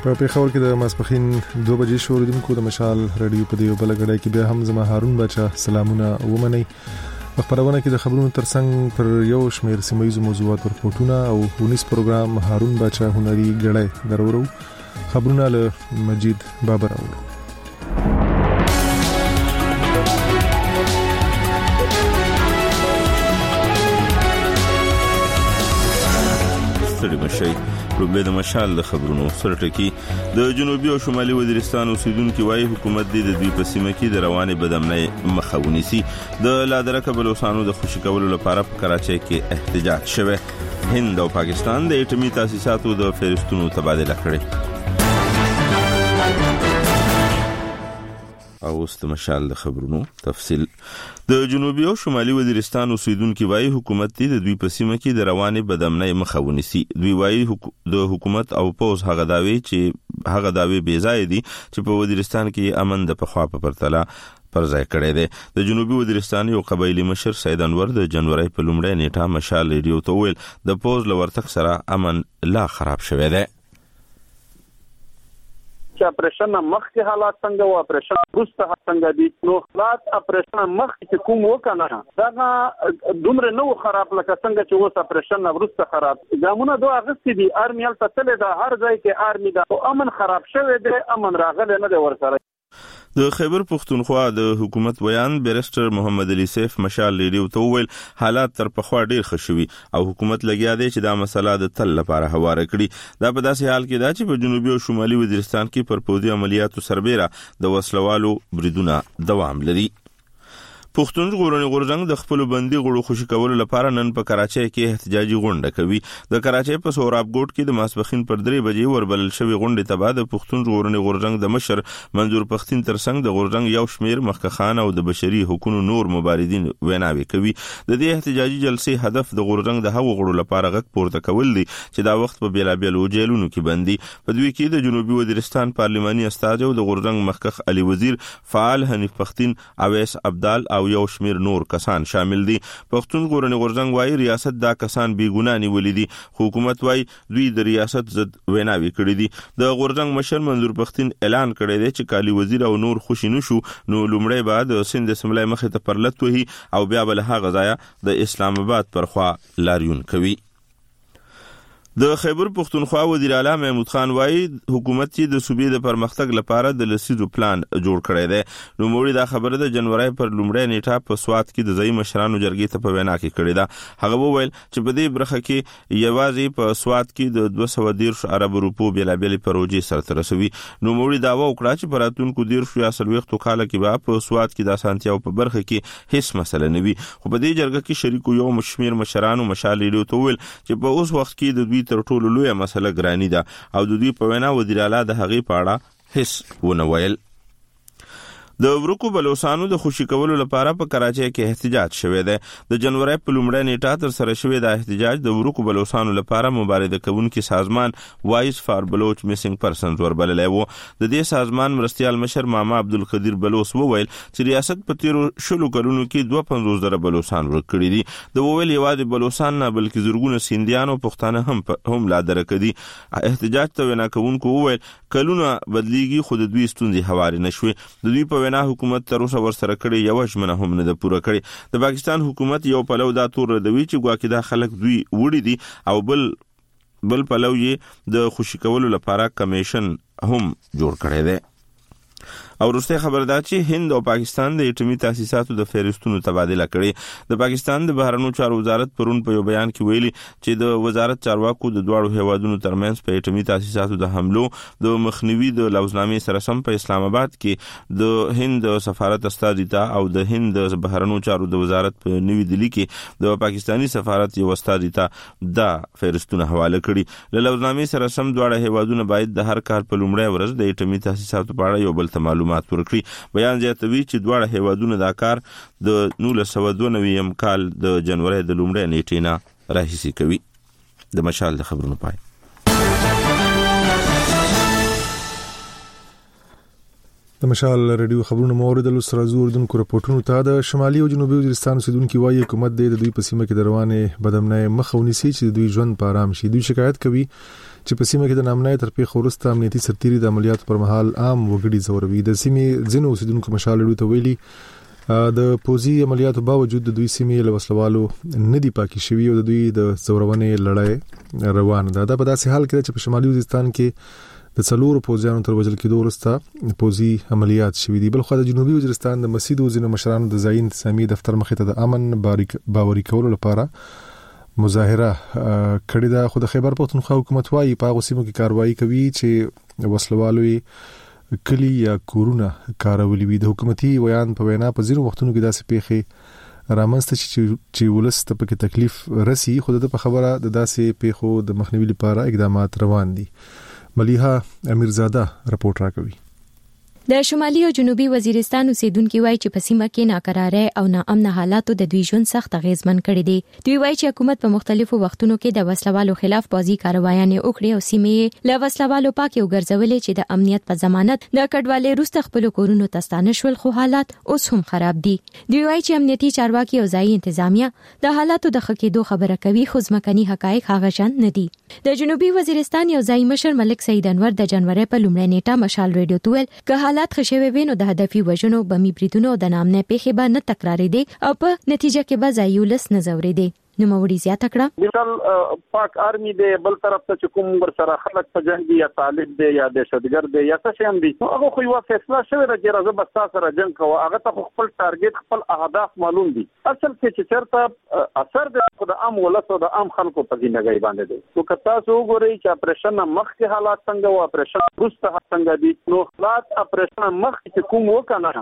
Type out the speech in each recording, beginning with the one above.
په پیښور کې د ماسپخین 2 بجې شوردونکو د مشال رادیو په دیو بلګړای کې بیا هم زما هارون بچا سلامونه ومني. په خبرونه کې د خبرونو ترڅنګ پر یو شمېر سیمایي موضوعات ورپورټونه او ونیس پروګرام هارون بچا هنري غړای درورو. خبرونه له مجید بابر اورو. ستړي مشي لومړی د مشال د خبرونو سره ټکی. د جنوبي او شمالي وزیرستان اوسیدونکو وايي حکومت د دوی په سیمه کې د روانې بدامنۍ مخه ونیسي. د لادرکه بلوچستانو د خوشی کولو لپاره په کراچۍ کې احتجاج شوه. هند او پاکستان د اټومي تاسیساتو د فهرستونو تبادله کړې. او اوس د مشال د خبرونو تفصیل. د جنوبي او شمالي وزیرستان اوسیدونکو وايي حکومت د دوی په سیمه کې د روانې بدامنۍ مخه ونیسي. دوی وايي د حکومت او پوز هغه داوی بې ځای دي چې په وزیرستان کې امن د پخوا په پرتله پر ځای کړی دی. د جنوبي وزیرستان یو قبایلی مشر سید انور د جنوري په لومړۍ نیټه مشال ریډیو ته ویل د پوز لورتک سره امن لا خراب شوی دی. چې اپریشن مخکې حالات څنګه او اپریشن وروسته څنګه دي. نو حالات اپریشن مخکې کوم وکنه دا دومره نو خراب لکه څنګه چې اوس اپریشن وروسته خراب. ګامونه دوه اغستې دي. آرمي هلته تللی ده، هر ځای کې آرمي ده او امن خراب شوی دی، امن راغلی نه دی ورسره. د خیبر پختونخوا د حکومت ویان بیرسټر محمد علي سیف مشال ریډیو ته ویل حالات تر پخوا ډیر ښه شوي او حکومت لګیا دی چې دا مسله د تل لپاره هواره کړي. دا په داسې حال کې دا چې په جنوبي او شمالي وزیرستان کې پر پوځي عملیاتو سربېره د وسلوالو بریدونه دوام لري. پښتون ژغورنې غورځنګ د خپل بندي غړو خوشی کولو لپاره نن په کراچۍ کې احتجاجي غونډه کوي. د کراچۍ په سوراب ګوټ کې د ماسپخین پر 3 بجې وربلل شوی غونډې ته بعد پښتون ژغورنې غورځنګ د مشر منظور پښتين ترڅنګ د غورځنګ یو شمیر مخکخان او د بشري حقوقو نور مبارزین ویناوي کوي. د دې احتجاجي جلسې هدف د غورځنګ د هغو غړو لپاره غږ پورته کول دي چې دا وخت په بیلابیلو جیلونو کې بندي. په دوی کې د جنوبي وزیرستان پارلماني استاد او د غورځنګ مخکخ علي وزیر فعال حنیف پښتين اویس عبدال او یو شمیر نور کسان شامل دي. پښتون ژغورنې غورځنګ وايي ریاست دا کسان بې ګناه نیولي دي. حکومت وايي دوی د ریاست ضد ویناوي کړې دي. د غورځنګ مشر منظور پښتين اعلان کړی دی چې کالی وزیر او نور خوشی نشو نو لومړی بعد سند سملای مخه ته پرلت وهي او بیا بل هغه ځای د اسلام آباد پر خوا لاریون کوي. د خیبر پختونخوا وزیر اعلی محمود خان وايي حکومت چې د صوبې د پرمختګ لپاره د لسیزو پلان جوړ کړی دی. نو موږ دا خبره د جنوري پر لومړۍ نیټه په سوات کې د ځای مشرانو جرګې ته په وینا کې کړې ده. هغه وویل چې په دې برخه کې یوازې په سوات کې د 210 ارب روپو بیلابېلې پروژې سره رسوي. نو موږ دا وکړه چې پراتونکو 10 یا 30 کال کې به په سوات کې د اسانتیاو په برخه کې هیڅ مسله نه وي. خو په دې جرګه کې شریکو یو مشمیر مشرانو مشال ریډیو ته ویل چې په اوس وخت کې د دوی تر ټولو لویه مسله ګرانی ده او د دوی په وینا وزیر اعلی د هغې په اړه هیڅ ونه ویل. د ورکو بلوچستانو د خوشی کولو لپاره په کراچۍ کې احتجاج شوه دی. د جنوري په لومړۍ نیټه تر سره شوی د احتجاج د ورکو بلوچستانو لپاره مبارزه کوونکي سازمان وایس فار بلوچ میسنګ پرسنز وربللی وو. د دې سازمان مرستیال مشر ماما عبدالقدیر بلوچ وویل چې ریاست په تیرو 20 کلونو کې 250,000 بلوچستان ورک کړي دي. د وویل یوازې بلوچستان نه بلکې زرګونه سیندیان او پښتانه هم لا درک دي. احتجاج ته وینا کوونکو وویل کلونه بدلیږي خو د دوی ستونزې هواري نشوي. د دوی په وینا حکومت تر اوسه ورسره کړي یو ژمنه هم نه ده پوره کړې. د پاکستان حکومت یو پلو دا تور ردوي چې ګواکې دا خلک دوی وړي دي او بل پلو یې د خوشی کولو لپاره کمیشن هم جوړ کړی دی. او وروسته خبر ده چې هند او پاکستان د اټومي تاسیساتو د فهرستونو تبادله کړي. د پاکستان د بهرنیو چارو وزارت پرون په یو بیان کې ویلي چې د وزارت چارواکو د دواړو هیوادونو ترمنځ په اټومي تاسیساتو د حملو د مخنیوي د لوزنامې سره سم په اسلام آباد کې د هند سفارت استازي ته او د هند بهرنیو چارو د وزارت په نوی دلی کې د پاکستانی سفارت یو استازي ته د فهرستونه حواله کړي. له لوزنامې سره سم دواړه هیوادونه باید د هر کار په لومړۍ ورځ د اټومي تاسیساتو په اړه یو بل ته معلومات ورکړي. بیان زیاتوي چې دواړه هیوادونه دا کار د 1992 کال د جنوري د لومړۍ نیټې نه راهیسې کوي. د مشال د خبرونو پای. د مشال رادیو خبرونو موریدل سره زوردونکو راپورټونو ته د شمالي او جنوبي وزیرستان اوسیدونکو وايي حکومت د دوی په سیمه کې د روانې بدامنۍ مخاونيسي چې دوی ژوند په آرام شي. دوی شکایت کوي چې په سیمه کې د نامنۍ تر پیښو وروسته امنیتي سرتيري د عملیاتو پر مهال عام وګړي زوروي. د سیمې ځینو اوسیدونکو مشال رادیو ته ویلي د پوزي عملیاتو باوجود د دوی سیمې له وسلوالو نه دی پاکي شوی او د دوی د زورونې لړۍ روان ده. دا په داسې حال کې چې په شمالي وزیرستان کې د څلورو پوزیانو تر وژل کېدو وروسته پوزي عملیات شوې دي. بل خو د جنوبي وزیرستان د مسجد او ځینو مشرانو د ځای انتظامی دفتر مخې ته د امن باوري کولو لپاره مظاهره کړې ده. خو د خیبر پختونخوا حکومت وايي په هغه سیمو کې کاروایی کوي چې وسلوالو کلی یا کورونه کارولي وي. د حکومتي بیان په وینا په ځینو وختونو کې داسې پیښې رامنځته چې ولست په کې تکلیف رسی. خو د خبره د داسې پیښو د مخنیوي لپاره اقدامات روان دي. ملیحه امیرزاده رپورټ راکوي. د شمالي او جنوبي وزیرستان اوسیدونکو وایي چې په سیمه کې ناقراره او ناامن حالاتو د دوی ژوند سخت اغیزمن کړی دي. دوی وایي چې حکومت په مختلفو وختونو کې د وسلوالو خلاف بازي کاروایانې وکړي او سیمې له وسلوالو پاکي وګرځولې چې د امنیت په ضمانت د کډوالۍ وروسته خپل کورونو ته ستانه شول. خو حالات اوس هم خراب دي. دوی وایي چې امنیتي چارواکي او ځایي انتظامیه د حالاتو د ښه کېدو خبره کوي خو ځمکني حقایق هغه شان نه دي. د جنوبي وزیرستان یو ځایي مشر ملک سید انور د جنوري په لومړۍ نیټه مشال رادیو ته ویل که حالات خښوي وینو د هدفي وژنو بمی بریدونو د نامنه پیښې به نه تکرارېدي او په نتیجه کې به ځایولس نه زورېدي. نو موري زیاته کړه مثال پاک آرمي دی بل طرف ته کوم ور سره خلک په جنگ یا طالب دی یا دهشتګرد دی یا څه شي هم دي هغه خو یو فیصله شوی دی چې راځه بس تاسو سره جنگ کوه. هغه ته خپل ټارګټ خپل اهداف معلوم دي. اصل کې چې چرته اثر د خدای عام ولسو د عام خلکو په ځینګي باندې دی. نو که تاسو وګورئ چې اپریشن مخکې حالات څنګه او اپریشن وروسته څنګه دي نو حالات اپریشن مخکې کوم وکنه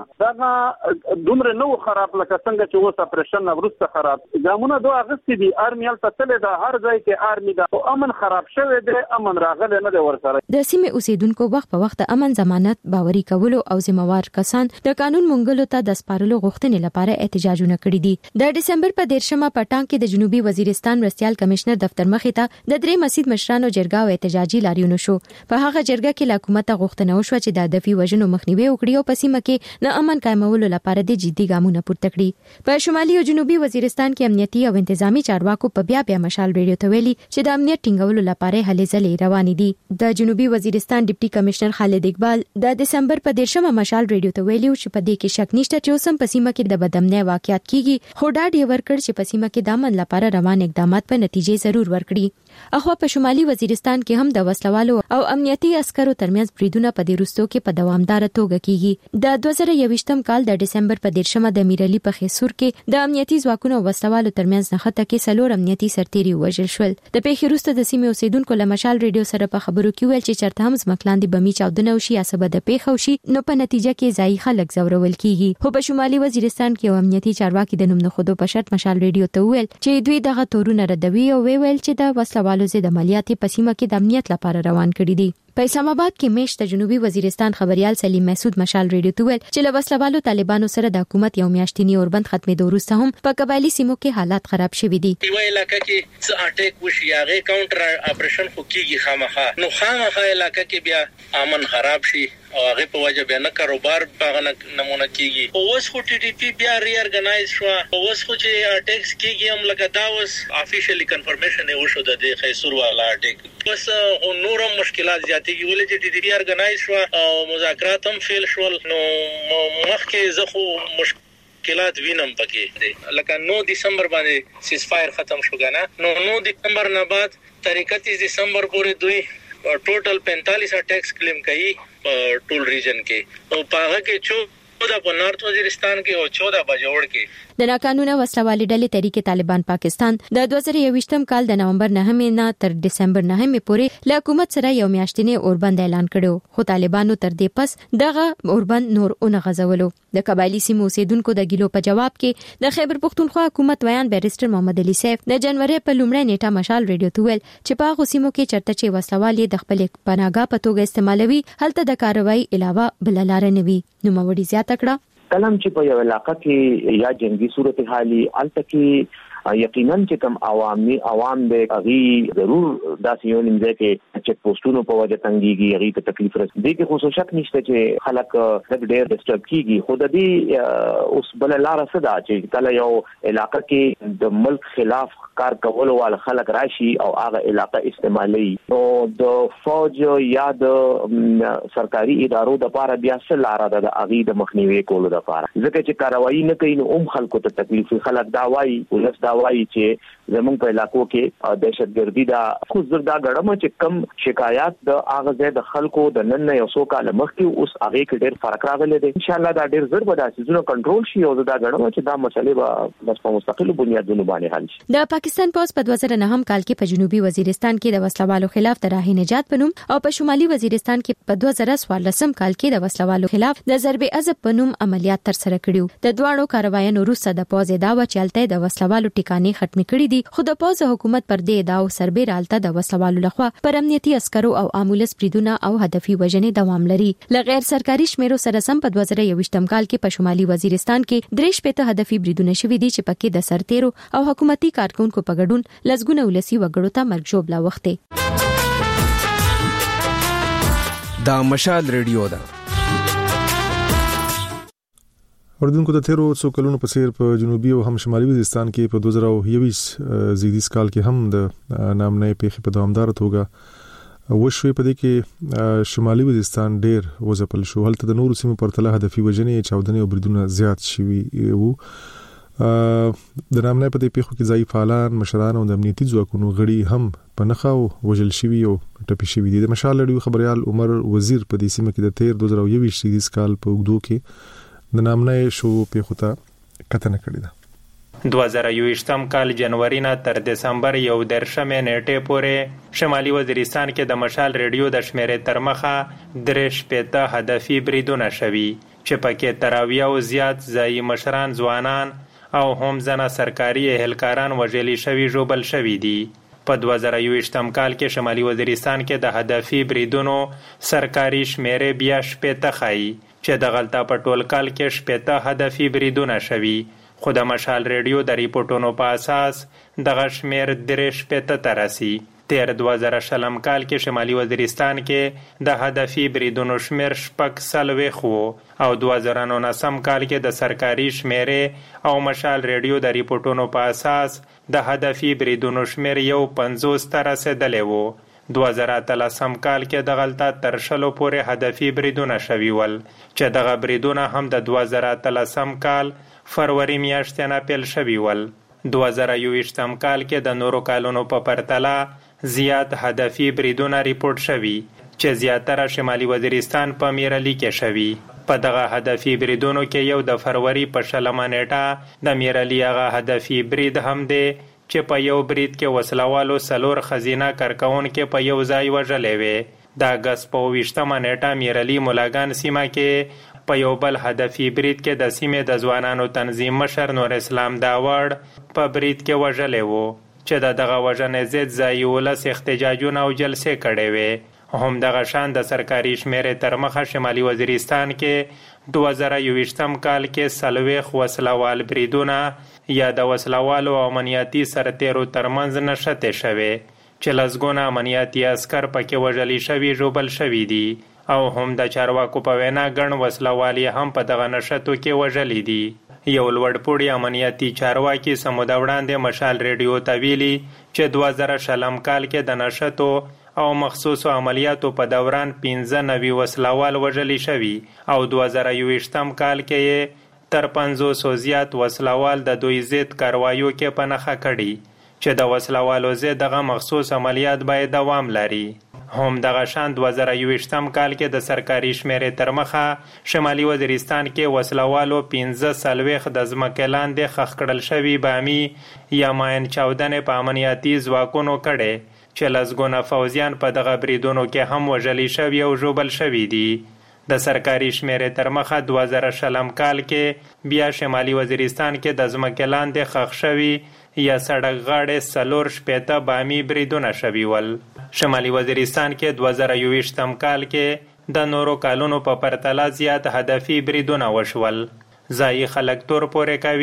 دا دومره نو خراب لکه څنګه چې اوس اپریشن وروسته خراب ګامونه دوه دي. آرمي هلته تل د هر ځای کې آرمي دا او امن خراب شوی دی. امن راغلی نه دی ورسره. د سیمې اوسیدونکو وخت په وخت امن ضمانت باوري کولو او ذمہوار کسان د قانون منګلو ته د سپارلو غوښتنې لپاره احتجاجونه کړي دي. د دسمبر په 13مه پټان کې د جنوبي وزیرستان مرستيال کمشنر دفتر مخې ته د درې مسجد مشرانو جرګه او احتجاجي لاریون شو. په هغه جرګه کې له حکومت غوښتنه وشوه چې د هدفي وژنو مخنیوي وکړي او په سیمه کې د امن قائمولو لپاره د جدي ګامونه پورته کړي. په شمالي او جنوبي وزیرستان کې امنیتي او انتظامی چارواکو په بیا مشال رادیو ته ویلي چې د امنیت ټینګولو لپاره هلې ځلې روانې دي. د جنوبي وزیرستان ډیپټي کمشنر خالد اقبال د دسمبر په 13مه مشال رادیو ته ویلي چې په دې کې شک نشته چې اوسم په سیمه کې د بدامنۍ واقعیت کیږي خو ډاډ یې ورکړ چې په سیمه کې د امن لپاره روان اقدامات په نتیجې ضرور ورکړي. اخو په شمالي وزیرستان کې هم د وسلوالو او امنیتي عسکرو ترمنځ بریدونه په دې وروستو کې په دوامدار توګه کیږي. د 2021م کال د دسمبر په 13مه د میرعلی په خیسور کې د امنیتي ځواکونو او وسلوالو ترمنځ نښته کې سلور امنیتي سرتيري وژل شول. د پیښې وروسته د سیمې اوسیدونکو له مشال رادیو سره په خبرو کې ویل چې چرته هم ځمکلاندې بمی چاودنه وشي یا سبب د پیښو شي نو په نتیجه کې ځای خلک زورول کیږي. خو په شمالي وزیرستان کې امنیتي چارواکي د نوم نه خودو په شرط مشال رادیو ته ویل چې دوی دغه تورونه ردوي او ویل چې د وسلوالو ضد عملیات په سیمه کې د امنیت لپاره روان کړي دي. په اسلام آباد کې میشت جنوبي وزیرستان خبريال سلیم مسعود مشال رادیو ته ویل چې له وسلوالو طالبانو سره د حکومت یو میاشتنی اوربند ختمېدو وروسته هم په قبایلی سیمو کې حالات خراب شوي دي. یو علاقې کې څه اٹیک وشي هغه کاونټر اپریشن خو کیږي خامخا نو خامخا علاقې کې بیا امن خراب شي او هغه په وجه بیا نه کاروبار په نمونه کیږي. اوس خو ټي ټي پی بیا ری ارګنایز شو اوس خو چې اٹیکس کیږي هم لکه دا اوس افیشلی کنفرمیشن یې وشو د خیسور والا اٹیک. بس نورم مشکلات زیاتېږي ولې چې ټي ټي پی ارګنایز شو او مذاکرات هم فیل شول نو مخکې زه خو مشکلات وینم پکې لکه 9 دسمبر باندې سیز فایر ختم شو کنه نو 9 دسمبر نه بعد تر 31 دسمبر پورې دوی ټوټل 45 اٹیکس کلیم کړي ټول ریجن کې او پاغه کې 14 په نارت وزیرستان کې او 14 په جوړ کې. د ناقانونه وسلوالي ډلې طریقې طالبان پاکستان د 2021م کال د نومبر 9 نه تر دسمبر 9 پورې له حکومت سره یو میاشتنی اوربند اعلان کړو خو طالبانو تر دې پس دغه اوربند نور اون غزولو. د قبایلی سیمو اوسیدونکو د ګیلو په جواب کې د خیبر پختونخوا حکومت ویان بیرستر محمد علي سیف د جنوري په لومړۍ نیټه مشال رادیو ته ویل چې په هغه سیمو کې چرته چې وسلوالي د خپل پناهګاه په توګه استعمالوي هلته د کاروایی علاوه بل لار نه وي. نو موري زیاته کړه کلم چې په یو علاقې کې یا جنگي صورتحالي الته کې یقینا چې کوم عوام د اغي ضرور داسې یو نیمځه کې چک پوسټونو په وجه تنګيږي اغي ته تکلیف رسي دي کې خو شک نشته چې خلک ډېر ډسټرب کیږي خو د دې اوس بل لار څه ده چې کله یو علاقې کې د ملک خلاف کار کول ول خلک راشي او هغه علاقې استعمالي نو د فوج یا د سرکاري ادارو د لپاره بیا څه لار ده د اغي د مخنیوي کولو لپاره ځکه چې کاروایی نه کوي نو خلکو ته تکلیف خلک دا وایي ولس دا وایي چې زمونږ په علاقو کې دهشتګردي دا خو زردا غړم چې کم شکایات د اغه د خلکو د نن یو څو کال مخکې اوس هغه کې ډېر فرق راغلی دی ان شاء الله دا ډېر زر به د سيزونو کنټرول شي او دا غړم چې دا مسلې به بس په مستقل بنیادونو باندې حل شي د پاکستان پوز په 2009 کال کې په جنوبي وزیرستان کې د وسلوالو خلاف د راهي نجات پنوم او په شمالي وزیرستان کې په 2014 کال کې د وسلوالو خلاف د ضرب عضب پنوم عملیات تر سره کړیو د دواړو کاروایانو وروسته د پوز داوا چلته د وسلوالو ټکانې ختمې کړې دي خو د پوز حکومت پر دې داو سربېرالته د وسلوالو لخوا پر امنیتي عسکرو او امولس بریدونه او هدفي وژنې دوام لري لغیر سرکاري شمیرو سره سم په 2021 کال کې په شمالي وزیرستان کې 3 هدفي بریدونه شوي دي چې پکې د سرتیرو او حکومتي کارکونکو په ګډون لزګونه ولسی وګړو ته مرګ ژوبلا وخته دا مشال ریډیو ده اردوونکو د تیرو څو کلونو په څیر په جنوبي او هم شمالي وزیرستان کې په 2021 زیږدیز کال کې هم د نامنې پیښې په دوامدار توګه وشوي په دې کې شمالي وزیرستان ډیر وځپل شو هلته د نورو سیمو پرتله هدفي وژنې چاودنې او بریدونه زیات شوي وو د نامنې په دې پیښو کې ځای فعالان مشران او د امنیتي ځواکونو غړي هم په نخاو وژل شوي او ټپي شوي دي د مشال لړیو خبريال عمر وزیر په دې سیمه کې د تیر 2021 زیږدیز کال په وګړو کې د نامنې شو پیښو ته کتنه کړې ده 2021 کال جنوري نه تر دسمبر 11 نیټه پورې شمالي وزیرستان کې د مشال ریډیو د شمیرې تر مخه 3 هدفي بریدونه شوي چې پکې تراویه او زیات ځای مشران ځوانان او هم ځنه سرکاري اهلکاران وژل شوي جوبل شوي دي په 2021 کال کې شمالي وزیرستان کې د هدفي بریدونو سرکاري شمیرې بیا 70 خای چې د غلطه په ټول کال کې 70 هدفي بریدونه شوي خو د مشال ریډیو د ریپورتونو په اساس د غشمیر 3 ته رسي تیر 2020 کال کې شمالي وزیرستان کې د هدفي بریدونو شمیر 40 خو او 2019 کال کې د سرکاري شمیرې او مشال ریډیو د ریپورتونو په اساس د هدفي بریدونو شمیر یو 50 ته رسیدلی وو 2013 کال کې د غلطه تر شلو پورې هدفي بریدونه شوي ول چې دغه بریدونه هم د 2013 کال فروری میاشتې نه پیل شوي ول 2021 کال کې د نورو کالونو په پرتله زیات هدفي بریدونه ریپورت شوي چې زیاتره شمالي وزیرستان په میرعلي کې شوي په دغه هدفي بریدونو کې یو د فروری په 16 نیټه د میرعلي هغه هدفي برید هم دی چې په یو برید کې وسلوالو سلور خزینه کارکون کې په یو ځای وژلې وې د اگست په 20 نیټه میرعلي مولاګان سیمه کې په یو بل هدفي برید کې د سیمې د ځوانانو تنظیم مشر نور اسلام داوړ په برید کې وژلې وو چې دغه وژنې ضد ځای ولس احتجاجونه او جلسې کړې وې هم دغه شان د سرکاري شمیرې تر مخه شمالي وزیرستان کې 2021 کال کې سلويخ وسلوال بریدونه یا د وسلوالو او امنیتي سرتیرو ترمنځ نشته شوه چې لزګونه امنیتي عسكر پکې وژلي شوي جوبل شوي دي او هم د چارواکو په وینا ګڼ وسلوالي هم په دغه نشتو کې وژلي دي یو لوړپوړی امنیتي چارواکي سمود وړاندې مشال ریډیو ته ویلي چې 2020 کال کې د نشتو او مخصوصو عملیاتو په دوران 15 وسلوال وژلي شوي او 2021 کال کې تر 500 زیات وسلوال د دوی ضد کاروایو کې په نخښه کړي چې د وسلوالو ضد دغه مخصوص عملیات باید دوام لري هم دغه شان 2021 کال کې د سرکاري شمیرې تر مخه شمالي وزیرستان کې وسلوالو 15 د ځمکې لاندې خښ کړل شوي بامي یا ماین چاودنې په امنیتي ځواکونو کړي چې لزګونه فوزیان په دغه بریدونو کې هم وژلي شوي او ژوبل شوي دي د سرکاري شمیرې تر مخه 2020 کال کې بیا شمالي وزیرستان کې د ځمکې لاندې خښ شوي یا سړک غاړې سلور شپېته بامي بریدونه شوي ول شمالي وزیرستان کې 2021 کال کې د نورو کالونو په پرتله زیات هدفي بریدونه وشول ځایي خلک تور پورې کوي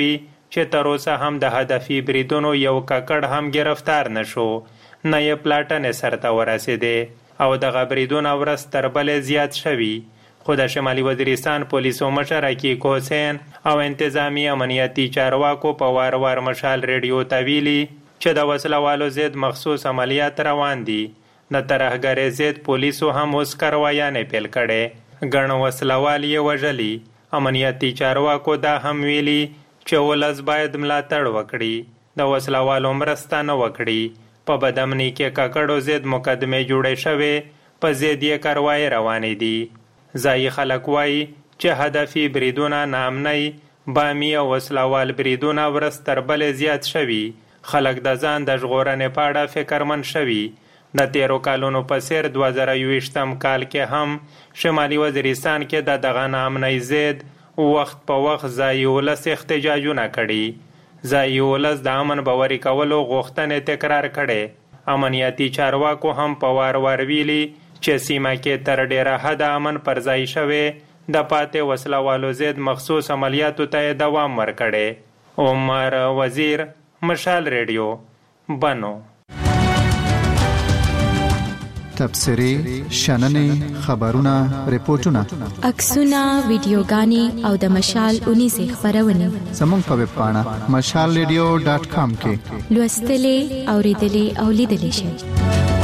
چې تر اوسه هم د هدفي بریدونو یو ککړ هم گرفتار نشو، نه یې پلاټنې سرته ورسېدې او دغه بریدونه ورځ تر بلې زیات شوي. خو د شمالي وزیرستان پولیسو مشر حقیق حسین او انتظامی امنیتي چارواکو په وار مشال ریډیو ته ویلي چې د وسلوالو ضد مخصوص عملیات روان دي. د ترهګرۍ ضد پولیسو هم اوس کاروایانې پیل کړې، ګڼ وسلوال یې وژلي. امنیتي چارواکو دا هم ویلي چې ولس باید ملاتړ وکړي، د وسلوالو مرسته نه وکړي. په بدامني کې ککړو ضد مقدمې جوړې شوې، په ضد یې کاروایي روانې دي. ځایي خلک وایي چې هدفي بریدونه ناامنۍ، بامي او وسلوال بریدونه ورځ تر بلې زیات شوي. خلک د ځان د ژغورنې په اړه فکرمند شوي. د تیرو کالونو په څېر 2020 کال کې هم شمالي وزیرستان کې د دغه ناامنۍ ضد وخت په وخت ځایي ولس احتجاجونه کړي. ځایي ولس د امن باوري کولو غوښتنې تکرار کړي. امنیتي چارواکو هم په وار ویلي چې سیمه کې تر ډیره حده امن پر ځای شوی، د پاتې وسلوالو ضد مخصوص عملیاتو ته دوام ورکړی. عمر وزیر، مشال ریډیو، بنو. تبصرې، شننې، خبرونه، ریپورتونه، عکسونه، ویډیوګانې او د مشال 19 خبرونه زموږ په ویب پاڼه mashalradio.com کې لوستلې، اوریدلې او لیدلې شئ.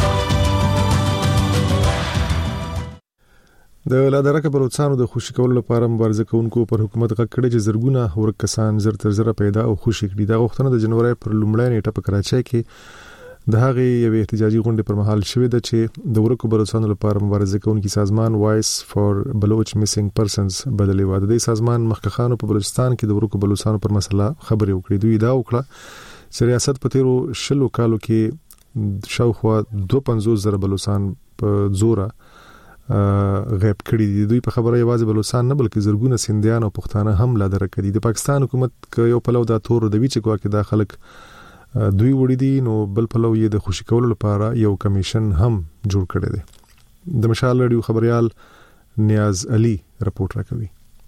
د لادرکه بلوچستان د خوشی کولو لپاره مبارزه کوونکو پر حکومت غږ کړي چې زرګونه ورک کسان زر تر زر پیدا او خوشی کړي. دا غوښتنه د جنوري پر لومړۍ نیټه په کراچۍ کې د هغې یوې احتجاجي غونډې پر مهال شوې ده چې د ورکو بلوچستان لپاره مبارزه کوونکي سازمان وایس فور بلوچ میسنګ پرسنز بدلې و. د دې سازمان مخکخانو په بلوچستان کې د ورکو بلوچستان پر مسله خبرې وکړې. دوی دا وکړه چې ریاست په تیرو 20 کالو کې شاوخوا 250,000 بلوچستان په زوره غیب کړي دي. دوی په خبره یوازې بلوچستان نه بلکې زرګونه سیندیان او پښتانه هم لا درکړي دي. د پاکستان حکومت یو پلو دا تور د ویچ کوه کې دا خلک دوی وړي دي، نو بل پلو یې د خوشی کولو لپاره یو کمیشن هم جوړ کړی دی. د مشال ریډیو خبريال نیاز علي رپورټ راکوي.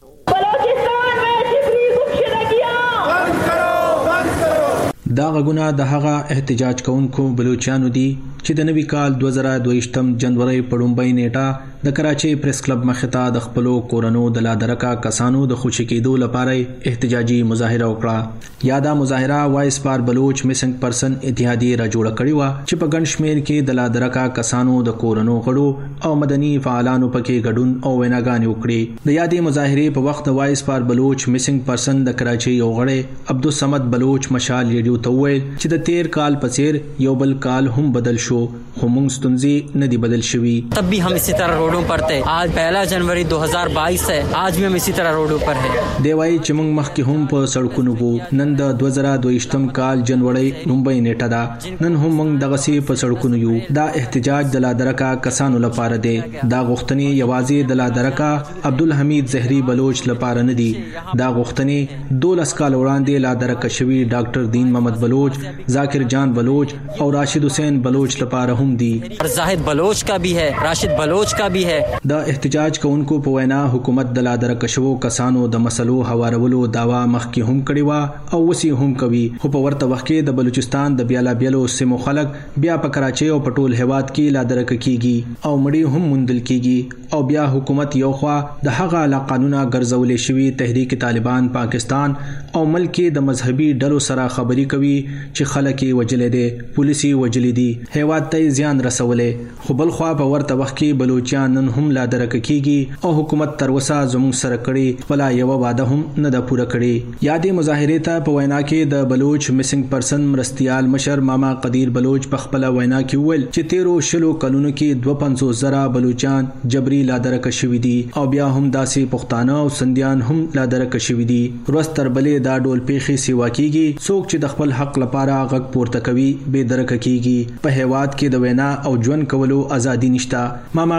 دا غږونه د هغه احتجاج کوونکو بلوچستانو دي چې د نوي کال 2022 جنوري په لومړۍ نیټه د کراچۍ پریس کلب مخې ته د خپلو کورونو د لادرکه کسانو د خوشی کېدو لپاره احتجاجي مظاهره وکړه. یاده مظاهره وایس فار بلوچ میسنګ پرسن اتحادیه را جوړه کړې و چې په ګڼ شمېر کې د لادرکه کسانو د کورونو غړو او مدني فعالانو پکې ګډون او ویناګانې وکړې. د یادې مظاهرې په وخت وایس فار بلوچ میسنګ پرسن د کراچۍ یو غړی عبدالصمد بلوچ مشال ریډیو ته وویل چې د تیر کال په څیر یو بل کال هم بدل شو، خو موږ ستونزې نه دي بدل شوي. तब भी हम इसी तरह रोडों पर थे. आज 1 जनवरी 2022 है, आज भी हम इसी तरह रोडों पर हैं. دی وايي چې موږ مخکې هم په سړکونو وو. نن د 2022 کال جنوري لومړۍ نیټه ده، نن هم موږ دغه سي په سړکونو یو. دا احتجاج د لادرکا کسانو لپاره دی. دا غوښتنې یوازې د لادرکا عبدالحمید زهري بلوچ لپاره نه دي. دا غوښتنې 12 کال وړاندې لادرکا شوی ډاکټر دین محمد بلوچ، ذاکر جان بلوچ او راشد حسین بلوچ لپاره هم دي. زاهد بلوچ کا بھی ہے، راشد بلوچ کا بھی ہے. د احتجاج کوونکو په وینا حکومت د لادرکه شوو کسانو د مسلو هوارولو داوا مخکې هم کړی و او وسی هم کوي، خو په ورته وخت کې د بلوچستان د بیلابیلو سیمو خلک بیا په کراچۍ او په ټول هیواد کې لادرکه کیږي او مړی هم موندل کیږي او بیا حکومت یو خوا د هغه لاقانونه ګرځولې شوی تحریک طالبان پاکستان او ملک د مذهبي ډلو سره خبري کوي چې خلک وجلې دي، پولیسي وجلې دي، هیواد ته زیان رسولې. خو بل خوا په ورته وخت کې بلوچستان نن هم لادرکه کیږي او حکومت تر اوسه زموږ سره کړي ولا یو وعده هم نه ده پوره کړې. یادې مظاهرې ته په وینا کې د بلوچ میسنګ پرسن مرستيال مشر ماما قدیر بلوچ په خپل وینا کې ویل چې 13 کلونو کې 250,000 بلوچان جبري لادرکه شوي دي او بیا هم داسې پښتانه او سندیان هم لادرکه شوي دي. ورستر بلې دا ډول پیښې سیوا کیږي، څوک چې د خپل حق لپاره غږ پورته کوي به درکه کیږي. په هیواد کې د وینا او ژوند کولو ازادي نشته. ماما قدیر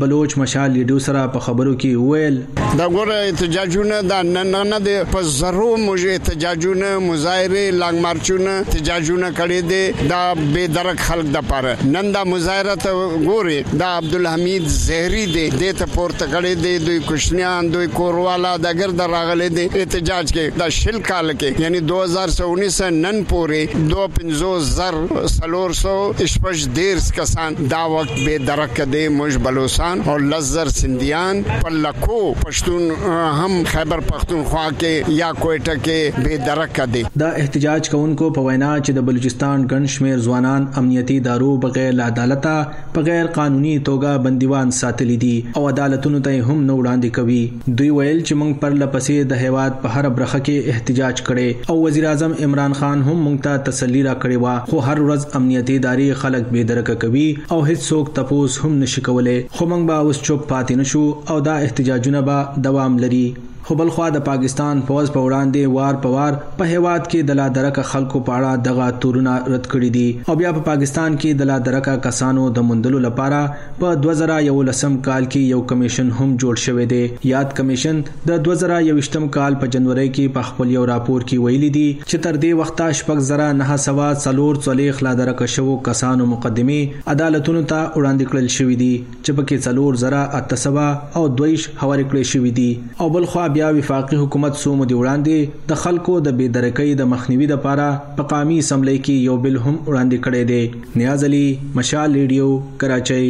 بلوچ مشال ریډیو سره په خبرو کې ویل دا ګوره احتجاجونه دا نه د په زرو موږ احتجاجونه مظاهره لانګ مارچونه احتجاجونه کړي دي دا به درک خلک د پاره نن دا مظاهره ته ګوري دا عبدالحمید زهری دی د ته پورته کړي دي دوی کوشنیان دوی کوروالا د ګرد راغلي دي احتجاج کې دا شل کال کې یعنی 2019 نن پورې 25,410 کسان دا وخت به درک دي مش بلوچستان او لزر سندیان پر لکو پښتون هم خیبر پختونخوا کې یا کوئټه کې به درک دي دا احتجاج کوونکو په وینا چې د بلوچستان ګڼ شمیر ځوانان امنیتي دارو بغیر عدالته بغیر قانوني توګه بندیوان ساتلي دي او عدالتونو ته هم نه وړاندې کوي دوی ویل چې موږ پر لپسې د هیواد په هر برخه کې احتجاج کړي او وزیر اعظم عمران خان هم موږ ته تسلی را کړې و خو هر ورځ امنیتي ادارې خلک بے درکه کوي او هیڅ څوک تپوس هم نشي کولای خو موږ به اوس چوپ پاتې نشو او دا احتجاجونه به دوام لري خو بل خو د پاکستان فوج په وړاندې وار په وار په هیواد کې د لا درکه خلکو په اړه دغه تورونه رد کړي دي او بیا په پاکستان کې د لا درکه کسانو د مندلو لپاره په 2011 کال کې یو کمیشن هم جوړ شوی دی یاد کمیشن د 2021 کال په جنوري کې په خپل یو راپور کې ویلي دي چې تر دې وخته 9,944 لا درکه شوو کسانو مقدمه عدالتونو ته وړاندې کړل شوې دي چې پکې 4,800 او 2 حواله کړل شوې دي او بل خو بیا وفاقي حکومت سو مو دی وړاندې د خلکو د بے درکۍ د مخنیوي لپاره په قومي اسمبلی کې یو بل هم وړاندې کړی دی نیاز علي مشال ریډیو کراچۍ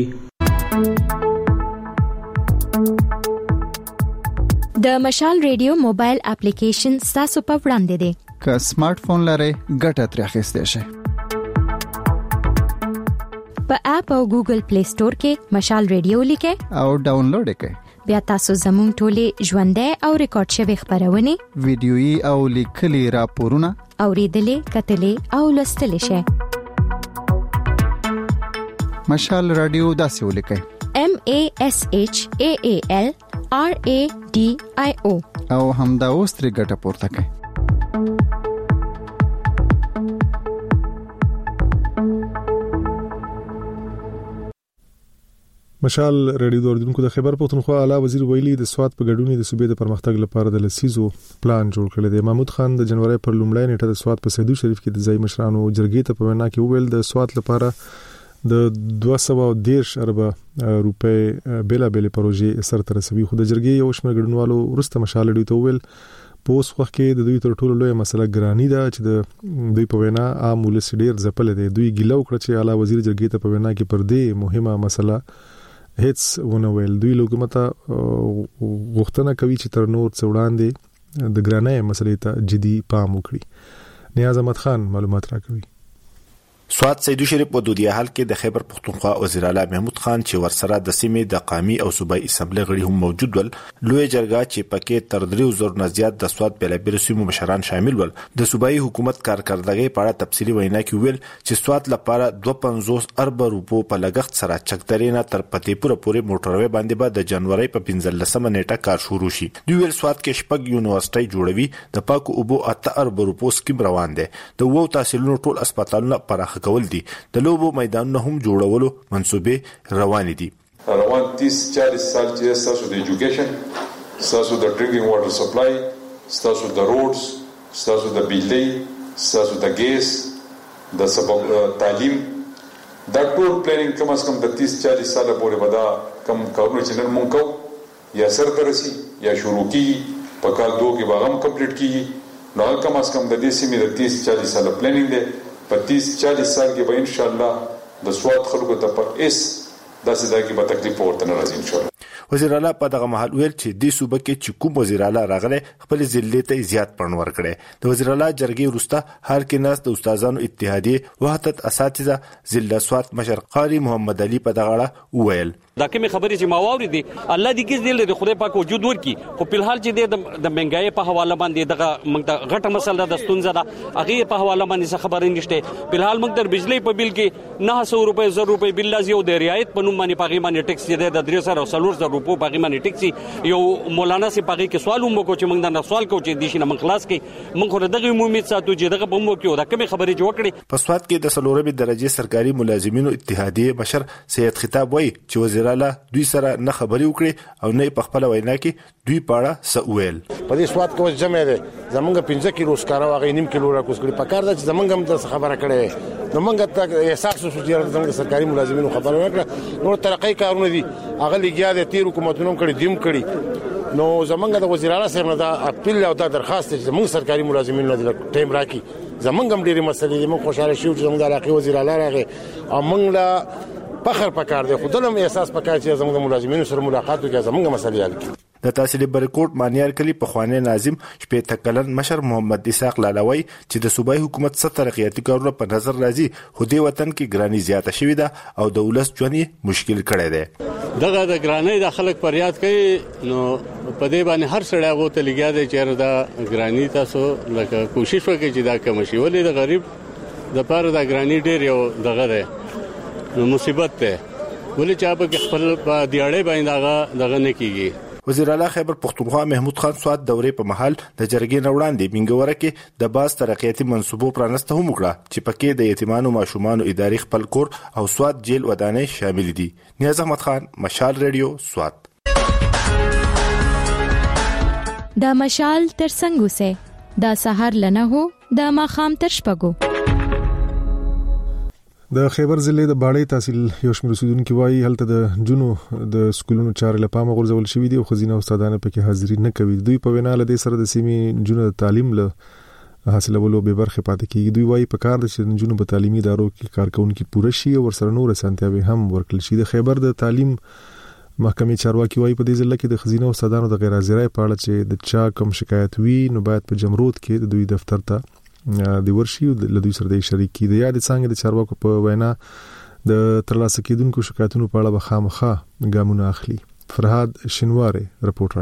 د مشال ریډیو موبایل اپلیکیشن تاسو په وړاندې دی که سمارټ فون لرئ ګټه ترې اخیستی شئ په اپ او ګوګل پلی سٹور کې مشال ریډیو لیکئ او ډاونلوډ کړئ بیا تاسو زموږ ټولې ژوندۍ او ریکارډ شوی خبرونه ویډیويي او لیکلي راپورونه اوریدلې کتلې او لوستلې شئ مشال رادیو داسې ولیکئ MASHAALRADIO او همدا اوس ترې ګټه پورته کړئ مشال ریډیو اوریدونکو د خیبر پختونخوا اعلی وزیر ویلي د سواد په ګډونې د صوبې د پرمختګ لپاره د لسیزو پلان جوړ کړی دی محمود خان د جنوري پر لومړۍ نیټه د سواد په سیدو شریف کې د ځای مشرانو جرګې ته په وینا کې ویل د سواد لپاره د 210 اربه روپے بیل پروژې سر ته رسوي خو د جرګې یو شمېر ګډونوالو ورسته مشال ریډیو ته ویل په اوس وخت کې د دوی تر ټولو لوی مسله ګرانی ده چې د دوی په وینا عام ولس ډیر ځپل دي دوی ګیلو کړ چې اعلی وزیر جرګې ته په وینا کې پر دې مهمه مسله هیڅ ونه ویل دوی حکومت غوښتنه کوي چې تر نور څه وړاندې د ګرانۍ مسلې ته جدي پام وکړي نیاز احمد خان معلومات راکوي سواد سیدو شریف په دودیه حال کې د خیبر پختونخوا وزیر اعلی محمود خان چې ورسره د سیمې د قومي او صوبایي اسمبلی غړي هم موجود ول لوی جرګه چې پکې تر 3000 نه زیات د سواد بلابیر سیمو مشران شامل ول د صوبایي حکومت کارکردګۍ په اړه تفصیلی وینا کې ویل چې سواد لپاره 250 ارب روپو په لګښت سره چکدرینه تر پتیپور پورې موټروي باندې به د جنوري په 15 نیټه کار شروع شي دوی ویل سواد کې شپږ یونیورسيټي جوړوي د پاکو اوبو 8 ارب روپو سکیم روان دي د وو تحصیلونو ټول هسپتالونه پراخ کول دي د لوبو میدانونو هم جوړولو منصوبې روان دي روان 30-40 سال چې تاسو د ایجوکیشن تاسو د ډرینګینګ واټر سپلای تاسو د روډز تاسو د بجلی تاسو د ګیس د سبب تعلیم دا ټول پلانینګ کم از کم د 30-40 سال پورې ودا کم کارونه چې نن مونږ کو یا سر درسي یا شروع کی په کال 2 کې باغم کمپلیټ کیږي نو کم از کم د دې سیمې د 30-40 سال پلانینګ دی په 30-40 سال کې به ان شاء الله د سواد خلکو ته په اس داسې دا کې به تکلیف ورته نه راځي ان شاء الله وزیر اعلی په دغه محل ویل چې د صوبې کې چې کوم وزیر اعلی راغله خپل ضلع ته زیات پړن ورکړي د وزیر اعلی جرګې وروسته هر کې ناس د استادانو اتحادیه وحدت اساتذه ضلع سواد مشر قاری محمد علي په دغه اړه ویل دا کومه خبرې چې ما واوري دي الله دې کې دې د خدای پاک وجود ورکي خو په الحال چې د منګای په حواله باندې دغه موږ ته غټه مسله د ستونزه ده هغه په حواله باندې څه خبرې نشته په الحال موږ در بجلی په بل کې 900 روپے 1000 روپے بل لازم یو د رعایت په نوم باندې پاغي باندې ټیکس دې د 300 او 400 په باغی باندې ټیکسي یو مولانا سي باغی کې سوال مو کو چې موږ دا سوال کو چې د شي نه خلاص کې موږ خو دغه امید ساتو چې دغه بمو کې دا کومه خبرې جوړ په سواد کې د سلورمې درجه سرکاري ملازمینو اتحادیه مشر سید خطاب وایي چې وزیر اعلی دوی سره نه خبري وکړي او نه په خپل وینا کې دوی پاړه سوویل په دې سواد کې جمع ده زمونږ 15 کیلو سکاره واغې نیم کیلو را کوس کړي پکار ده چې زمونږ هم د خبره کړي نو موږ ته احساس وشو چې زمونږ سرکاري ملازمینو خبره وکړه نو ترقی کارونه دي هغه لګیا دي تیر حکومتونو کړي دیم کړي نو زمونږ د وزیر اعلی صاحب نه دا اپیل او دا درخواست چې زمونږ سرکاري ملازمینو نه ټیم راکړي زمونږ هم ډېری مسلې دي موږ خوشاله شو چې زمونږ علاقې وزیر اعلی راغی او موږ لا فخر پکار دی خودم احساس پکار چې زمونږ ملازمینو سره ملاقات وکړي زمونږ مسلې حل کړي د تحصیل برکوټ مانیار کلی په خوانه ناظم شپې تکلن مشر محمد اسحاق لالاوی چې د صوبای حکومت ست ترقیاتي کارونه په نظر راځي خو دې وطن کې ګرانی زیاته شوې ده او د ولس ژوند مشکل کړی دی دغه د ګرانی د خلک فریاد کوي نو په دې باندې هر سړی غو ته لګیا دی چې دا ګرانی تاسو لکه کوشش وکړي چې دا کم شي ولې د غریب د پاره د ګرانی ډیر یو دغه ده نو مصیبت ده ولې چې په خپل په دیاړې باندې دغه نه کیږي وزیر اعلی خیبر پختونخوا محمود خان سواد دورې په محل د جرګې نوړاندې منګوره کې د باز ترقیاتي منصوبو پرانسته هم وکړه چې پکې د یتیمانو ماشومان اداري خپل کور او سواد جیل ودانې شامل دي نیاز احمد خان مشال ریډیو سواد دا مشال ترڅنګ اوسه دا سحر لنه هو دا ماخام تر شپګو د خیبر ضلع د باړې تحصیل یو شمېر اوسیدونکو وایي هلته د جنو د سکولونو چارې لپاره غورځول شوې دي او خزینه استادانه پکې حاضری نه کوي دوی په وینا له دې سره د سیمې جنو د تعلیم له حاصلولو به برخه پاتې کیږي دوی وایي په کار د جنو په تعلیمي ادارو کې کارکونکو پوره شي او ورسره نور سنتیاوي هم ورکړل شي د خیبر د تعلیم محکمې چارواکي وایي په دې ځل کې د خزینه استادانو د غیر حاضرۍ په اړه چې د چا کوم شکایت وي نو باید په جمرود کې د دوی دفتر ته د ورشي د دوی سره د شریکي د یاد څنګه د چارواکو په وینا د ترلاسه کېدونکو شکایتونو په اړه خامخا ګامونه اخلي فرهاد شنواره رپورت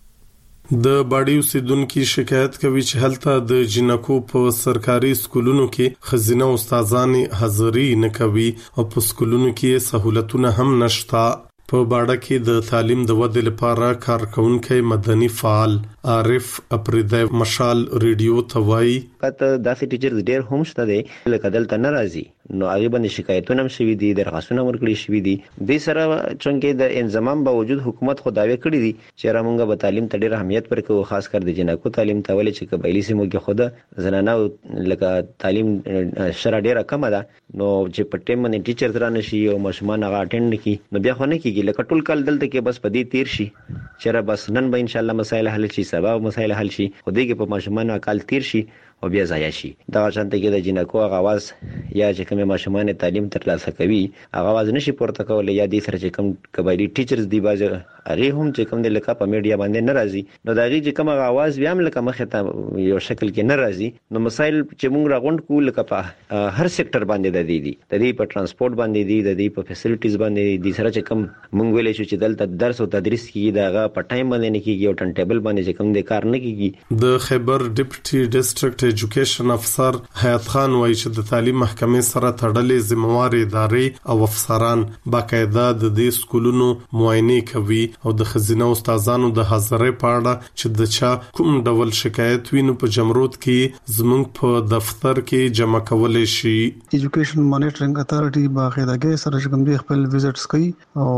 راکوي د باډي اوسیدونکو شکایت کوي چې هلته د جنکو په سرکاري سکولونو کې خزینه استادان حاضری نه کوي او په سکولونو کې سہولتونه هم نشته په باډه کې د تعلیم د ودې لپاره کارکونکو مدني فعال عارف اپریدای مشال ریډیو توای کته داسې ټیچر ډېر هم شته دي لکه دلته ناراضي نو هغه باندې شکایتونه هم شوي دي درخواستونه ورکړي شوي دي د سره څنګه د انضمام باوجود حکومت خو داوی کړی دي چې رامونګه به تعلیم ته ډېر اهمیت ورکوي خاص کر د جنکو تعلیم ته ولې چې قبایلی سیمو کې خود زنانه لکه تعلیم شره ډېره کم ده نو چې په ټیم باندې ټیچر تر نشي او ماشومان هغه اټینډ کی نو بیا خو نه کیږي لکه ټول کال دلته کې بس پدې تیر شي چې را بس نن به ان شاء الله مسائل حل شي سبا مسائل حل شي خو دې کې په ماشومان کال تیر شي او بیا ځای شي دا شانته کې د جنکو غواز یا چې کوم ماشومان تعلیم ترلاسه کوي غواز نشي پورته کولای یا د سره چې کوم قبایلی ټیچرز دی باز هغه هم چې کوم د لکه په میډیا باندې ناراضي نو دا غي چې کوم غواز بیا هم لکه مخه ته یو شکل کې ناراضي نو مسائل چې موږ راغونډ کو لکه په هر سېکټر باندې د دې په ترانسپورت باندې د دې په فیسیلیټیز باندې د سره چې کوم موږ ویلې شو چې دلته درس او تدریس کیږي دا په ټایم باندې نه کیږي او ټن ټیبل باندې چې کوم د کار نه کیږي د خیبر ډیپټي ډیسټریکټ ایجوکیشن افسر حیات خان وایي چې د تعلیم محکمې سره تړلې ذمہوار ادارې او افسران باقاعده د دې سکولونو معاینه کوي او د خزینه استادانو د حاضرۍ په اړه چې د چا کوم ډول شکایت ویني په جمرود کې زمونږ په دفتر کې جمع کولای شي ایجوکیشن مانیټرینګ اتارټي باقاعده سره کوم دی خپل وزټس کوي او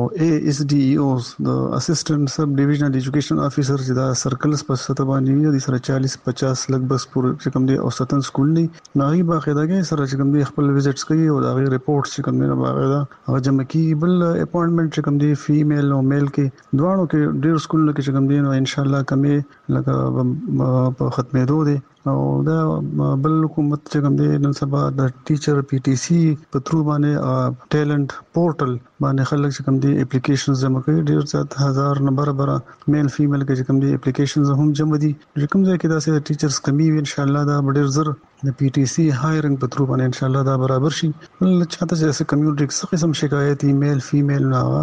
ASDEOs د اسسټنټ سب ډیویژنل ایجوکیشن افیسر چې دا سرکلز په سطح باندې د سره 40-50 لګ بس پورې کوم دی اوسطن سکول نه نغي باقاعده سره چې کوم دی خپل وزټس کوي او دا غي رپورټس چې کوم دی باقاعده هغه جمع کی بل اپوینټمنټ چې کوم دی فیمیل او میل کې دوانو کې ډیر سکولونو کې چې کوم دی نو ان شاء الله کمې لکه په ختمېدو دي او دا بل حکومت چې کوم دی نن سبا د ټیچر PTC په ترو باندې ټیلنت پورټل باندې خلک چې کوم دی اپلیکیشنز جمع کوي ډیر زیات هزار نمبر برا میل فیمیل کې چې کوم دی اپلیکیشنز هم جمع دي کوم ځای کې دا سه ټیچرز کمی وي ان شاء الله دا ډیر زر د PTC هایرنګ په ترو باندې ان شاء الله دا برابر شي ول چاته چې کمیونټي څخه قسم شکایت ایمیل فیمیل نه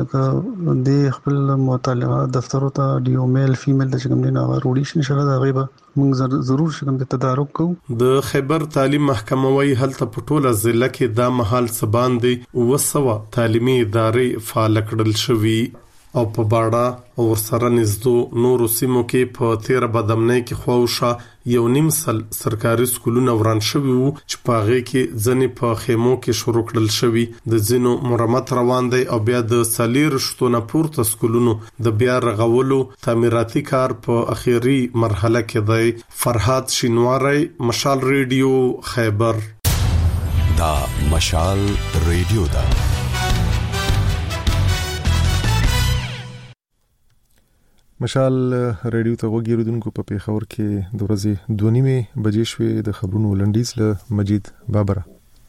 لکه د خپل متعلقه دفتر ته ډیو میل فیمیل د کوم نه وروړي ان شاء الله دا غیبه موږ ضرور شګم د تدارک کوو د خیبر تعلیم محکمه وی هلته په ټوله ضلع کې دا محل سبان دی او وسوه تعلیمي ادارې فعال کړل شوی او په باړه او ورسره نږدې نورو سیمو کې په 13 بدامنۍ کې خوښه یو نیم سرکاري سکولونه وران شوي وو چې په هغه کې ځنې په خیمو کې شروع کړل شوي د ځینو مرمت روان دی او بیا د سالیر شتونه پورته سکولونو د بیا رغولو تعمیراتي کار په اخیری مرحله کې دی. فرهاد شینواری، مشال ریډیو، خیبر. دا مشال ریډیو دا. مشال ریډیو ته وګورئ په پیښور کې د ورځې 2:30 بجې شوې. د خبرونو لنډیز له مجید بابرا.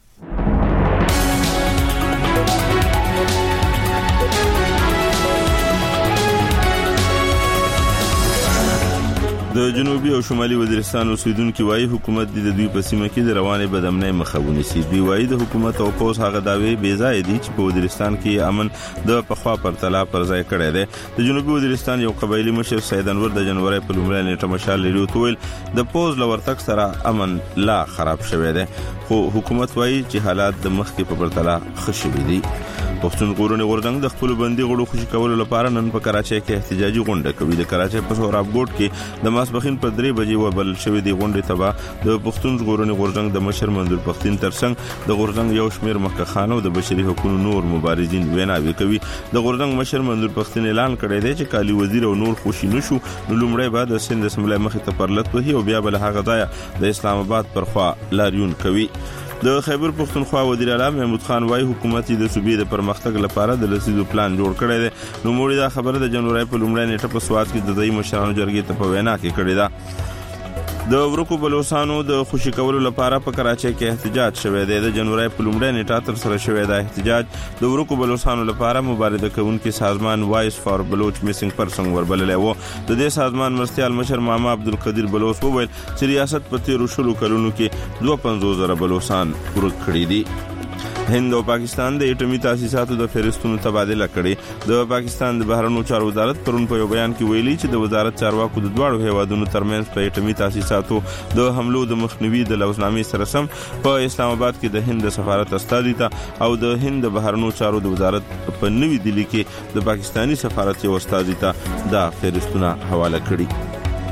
د جنوبي او شمالي وزیرستان اوسیدونکو وايي حکومت د دوی په سیمه کې د روانې بدامنۍ مخه ونیسي. دوی وايي د حکومت او پوز هغه داوی بې ځای دي چې په وزیرستان کې امن د پخوا پرتله پر ځای کړی دی. د جنوبي وزیرستان یو قبایلی مشر سید انور د جنوري په لومړۍ نیټه مشال ریډیو ته ویل د پوز لورتک سره امن لا خراب شوی دی، خو حکومت وايي چې حالات د مخکې په پرتله ښه شوي دي. پښتون غورنی غورځنګ د خپل بندي غړو خوشي کولو لپاره نن په کراچۍ کې احتجاجي غونډه کوي. د کراچۍ په سوراب ګوټ کې د ماسپخین په 3 بجې وبل شوې دی غونډه تبا د پښتون غورنی غورځنګ د مشر منظور پښتين ترڅنګ د غورځنګ یو شمیر مخکخانو د بشري حقوقو نور مبارزین ویناوي کوي. د غورځنګ مشر منظور پښتين اعلان کړی دی چې کالی وزیر او نور خوشي نشو نو لومړی بعد د سند اسمبلی مخې ته پرلط وهي او بیا بل هغه ځای د اسلام آباد پر خوا لاریون کوي. د خیبر پختونخوا وزیر اعلی محمود خان وايي حکومت د صوبې د پرمختګ لپاره د لسیدو پلان جوړ کړی دی. نو موږ دا خبره د جنوري په لومړۍ نیټه په سواد کې د ځای مشرانو جرګې ته په وینا کې کړې ده. د ورکو بلوچستانو د خوشي کولو لپاره په کراچۍ کې احتجاج شوی دی. د جنوري په لومړۍ نیټه تر سره شوی دی احتجاج د ورکو بلوچستانو لپاره مبارزه کوونکي سازمان وایس فار بلوچ میسنګ پرسن وربللې وو. د دې سازمان مرستيال مشر محمد عبدالقدیر بلوچ وویل چې ریاست په 13 کلونو کې 52,000 بلوچستان ورک کړي دي. هند او پاکستان د اټومي تاسیساتو د فهرستونو تبادله کړي. د پاکستان د بهرنیو چارو وزارت پرون په یو بیان کې ویلي چې د وزارت چارواکو د دواړو هیوادونو ترمنځ په اټومي تاسیساتو د حملو د مخنیوي د لوزنامې سره سم په اسلام آباد کې د هند سفارت استازي ته او د هند د بهرنیو چارو د وزارت په نوې دلی کې د پاکستانی سفارت یو استازي ته د فهرستونه حواله کړي.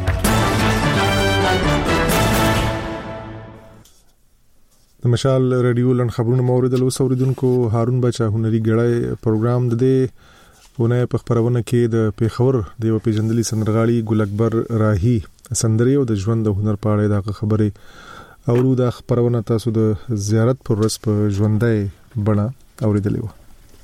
د مشال ریډیو لن خبرونه موریدل وسوریدونکو هارون بچا هنري ګړای پروګرام د دې ونه په خبرونه کې د پیښور د یو پیژندلي سندرغاړي ګل اکبر راهي سندري او د ژوند د هنر په اړه د خبرې او د خبرونه تاسو د زیارت پر ورځ په ژوندۍ بڼه اوریدلې و.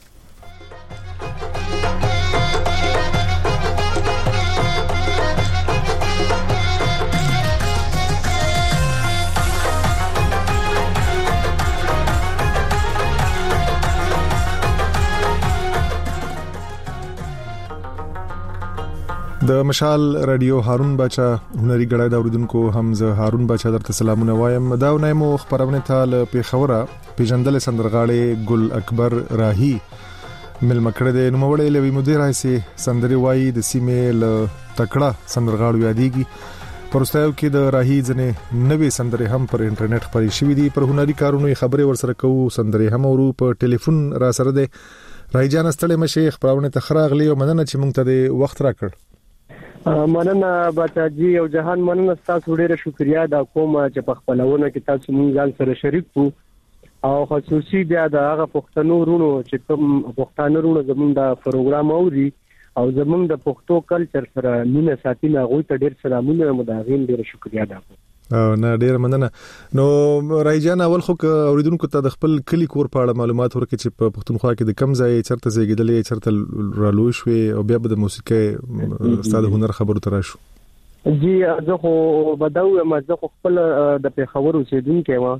د مشال رادیو هارون بچا هنري ګړای دا اوریدونکو حمزه هارون بچا درته سلامونه وایم. دا ونه مو خبرونه ته په خوره پیژندل سندرغاړي ګل اکبر راهي مل مکړه د نوموړې لوي مدیر راځي سندري وای د سیمه ل تکړه سندرغاړو یادېږي. پرستایو کې د راهي ځنه نوې سندري هم پر انټرنیټ خبري شوې دي. پر هنري کارونو خبري ورسره کوو سندري هم ورو په ټلیفون را سره ده. راي جان استلې مشیخ خبرونه تخراغلی او مننه چې مونږ ته د وخت راکړ. مننه بچاجي او جهان مننه تاسو ډیره شکریا دا کوم چې په خپلونه کې تاسو مونږ ځان سره شریک وو او خصوصي بیا د هغه پښتنو رونو چې کوم پښتانه رونو زموږ د پروګرام اوري او زموږ د پښتو کلچر سره مینه ساتینه غوي ته ډیر سلامونه مداغین ډیره شکریا ده. نه ډیر مننه. نو رايجان اول خو اوریدونکو ته د خپل کلی کور په اړه معلومات ورکړي چې په پښتونخوا کې د کم ځای چرته زیږیدلې چرته رالو شوې او بیا به د موسیقي ستاسو هنر خبرو تر شو. جی زه خو بداو ما زه خپل د پیښور اوسیدونکو ما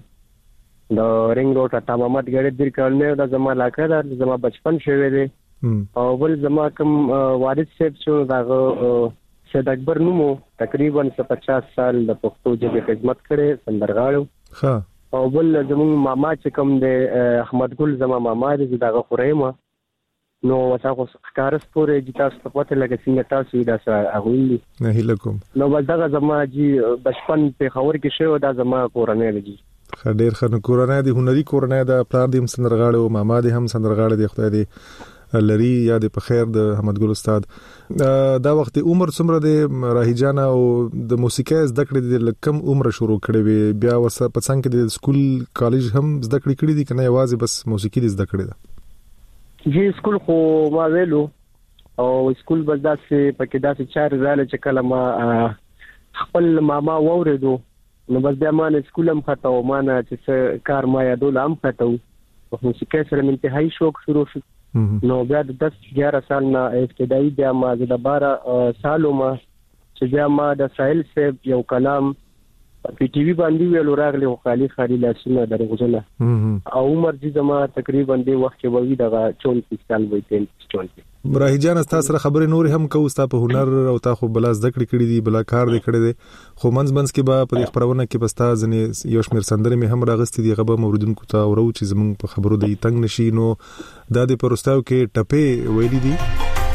د رنګ روټ تمامات ګړې در کړنه د زما علاقه د زما بچپن شوی دی او بل زما کوم وارث صاحب چې داغه سید اکبر نومو تقریبا 50 سال د پښتو ژبې خدمت کړي سندرغاړو ها او بل زموږ ماما چې کوم د احمد ګل زما ماما دې دغه خورېما نو تاسو ښکارس پورې چې تاسو په پته لګی څنګه تاسو دا سره اغوندي نه هیله کوم نو دغه زما جی بچپن په خبر کې شو دا زما کورنۍ دی خډیر خنه کورنۍ دی هنري کورنۍ دا پلار دې سندرغاړو ماما دې هم سندرغاړي دی خدای دې لري یا د په خیر د احمد ګل استاد دا وخت عمر څومره د راهی جان او د موسیقي زده کړې د کم عمر شروع کړې وي بیا ورسره په څنګه کې د سکول کالج هم زده کړې دي کنه یوازې بس موسیقي زده کړې ده جی سکول خو ما ویلو او سکول بس داسې پکې داسې چار زاله چې کله ما خپل ماما ووریدو نو بس بیا ما نه سکول هم خطا او ما نه چې کار ما یادول هم خطا او موسیقي سره انتهایی شوق شروع شو نو بیا د 10-11 سال نه ابتدایي بیا ما د 12 سالو ما چې بیا ما د ساحل صاحب یو کلام په ټي وي باندې ویلو راغلی او خالي لاسونه درغزله او عمر دې زما تقریبا د وخت کې وې دغه 34 سال وې 34 راهی جان تاسو خبرې نور هم کوو تاسو په هنر او تاسو بل ذکر کړی دي بل کار دې کړی دي خو منځ کې به په خبرونه کې بستا ځنې یو شمیر سندرې مې هم راغستې دي غبه موردونکو ته اورو چې زموږ په خبرو دی تنگ نشي نو د دې پرستاو کې ټپه ویلي دي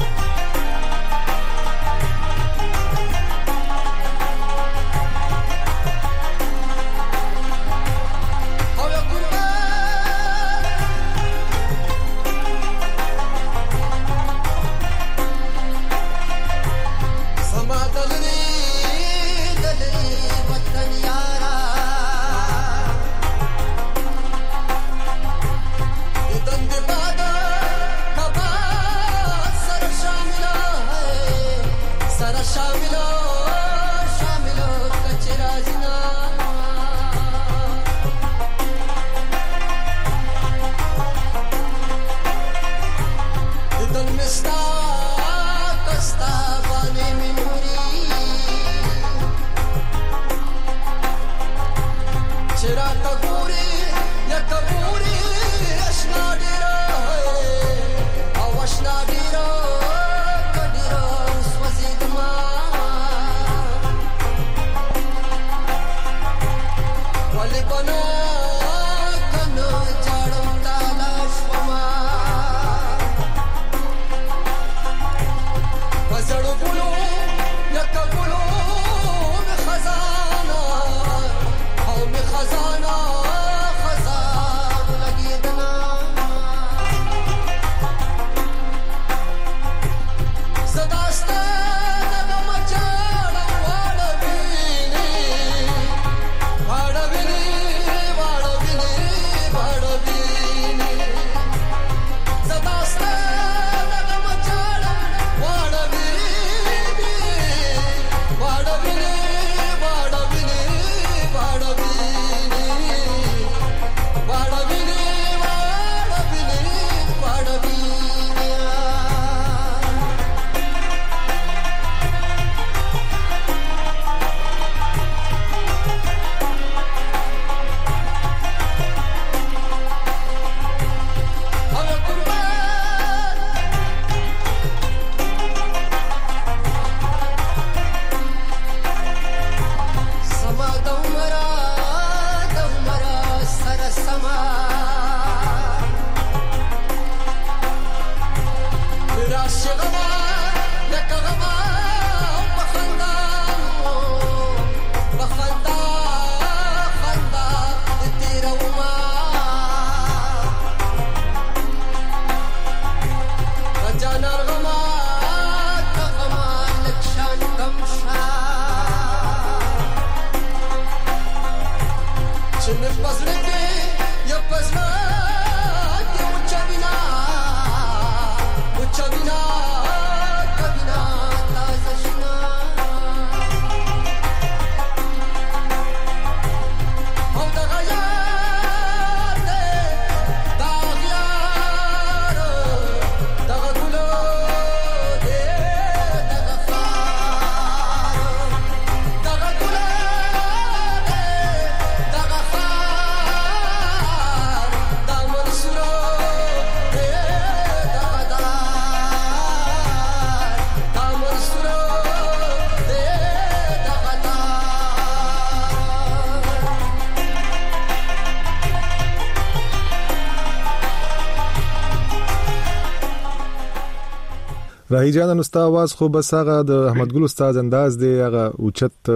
راهی جان نو ستا आवाज خو بس هغه د احمد ګل استاد انداز دی هغه اوچت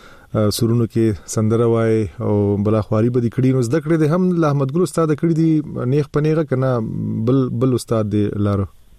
سرونو کې سندره وای او بلاخواري به د کړي نو زده کړې د هم له احمد ګل استاد کړي دی نیخ پنیغه کنه بل استاد دی لارو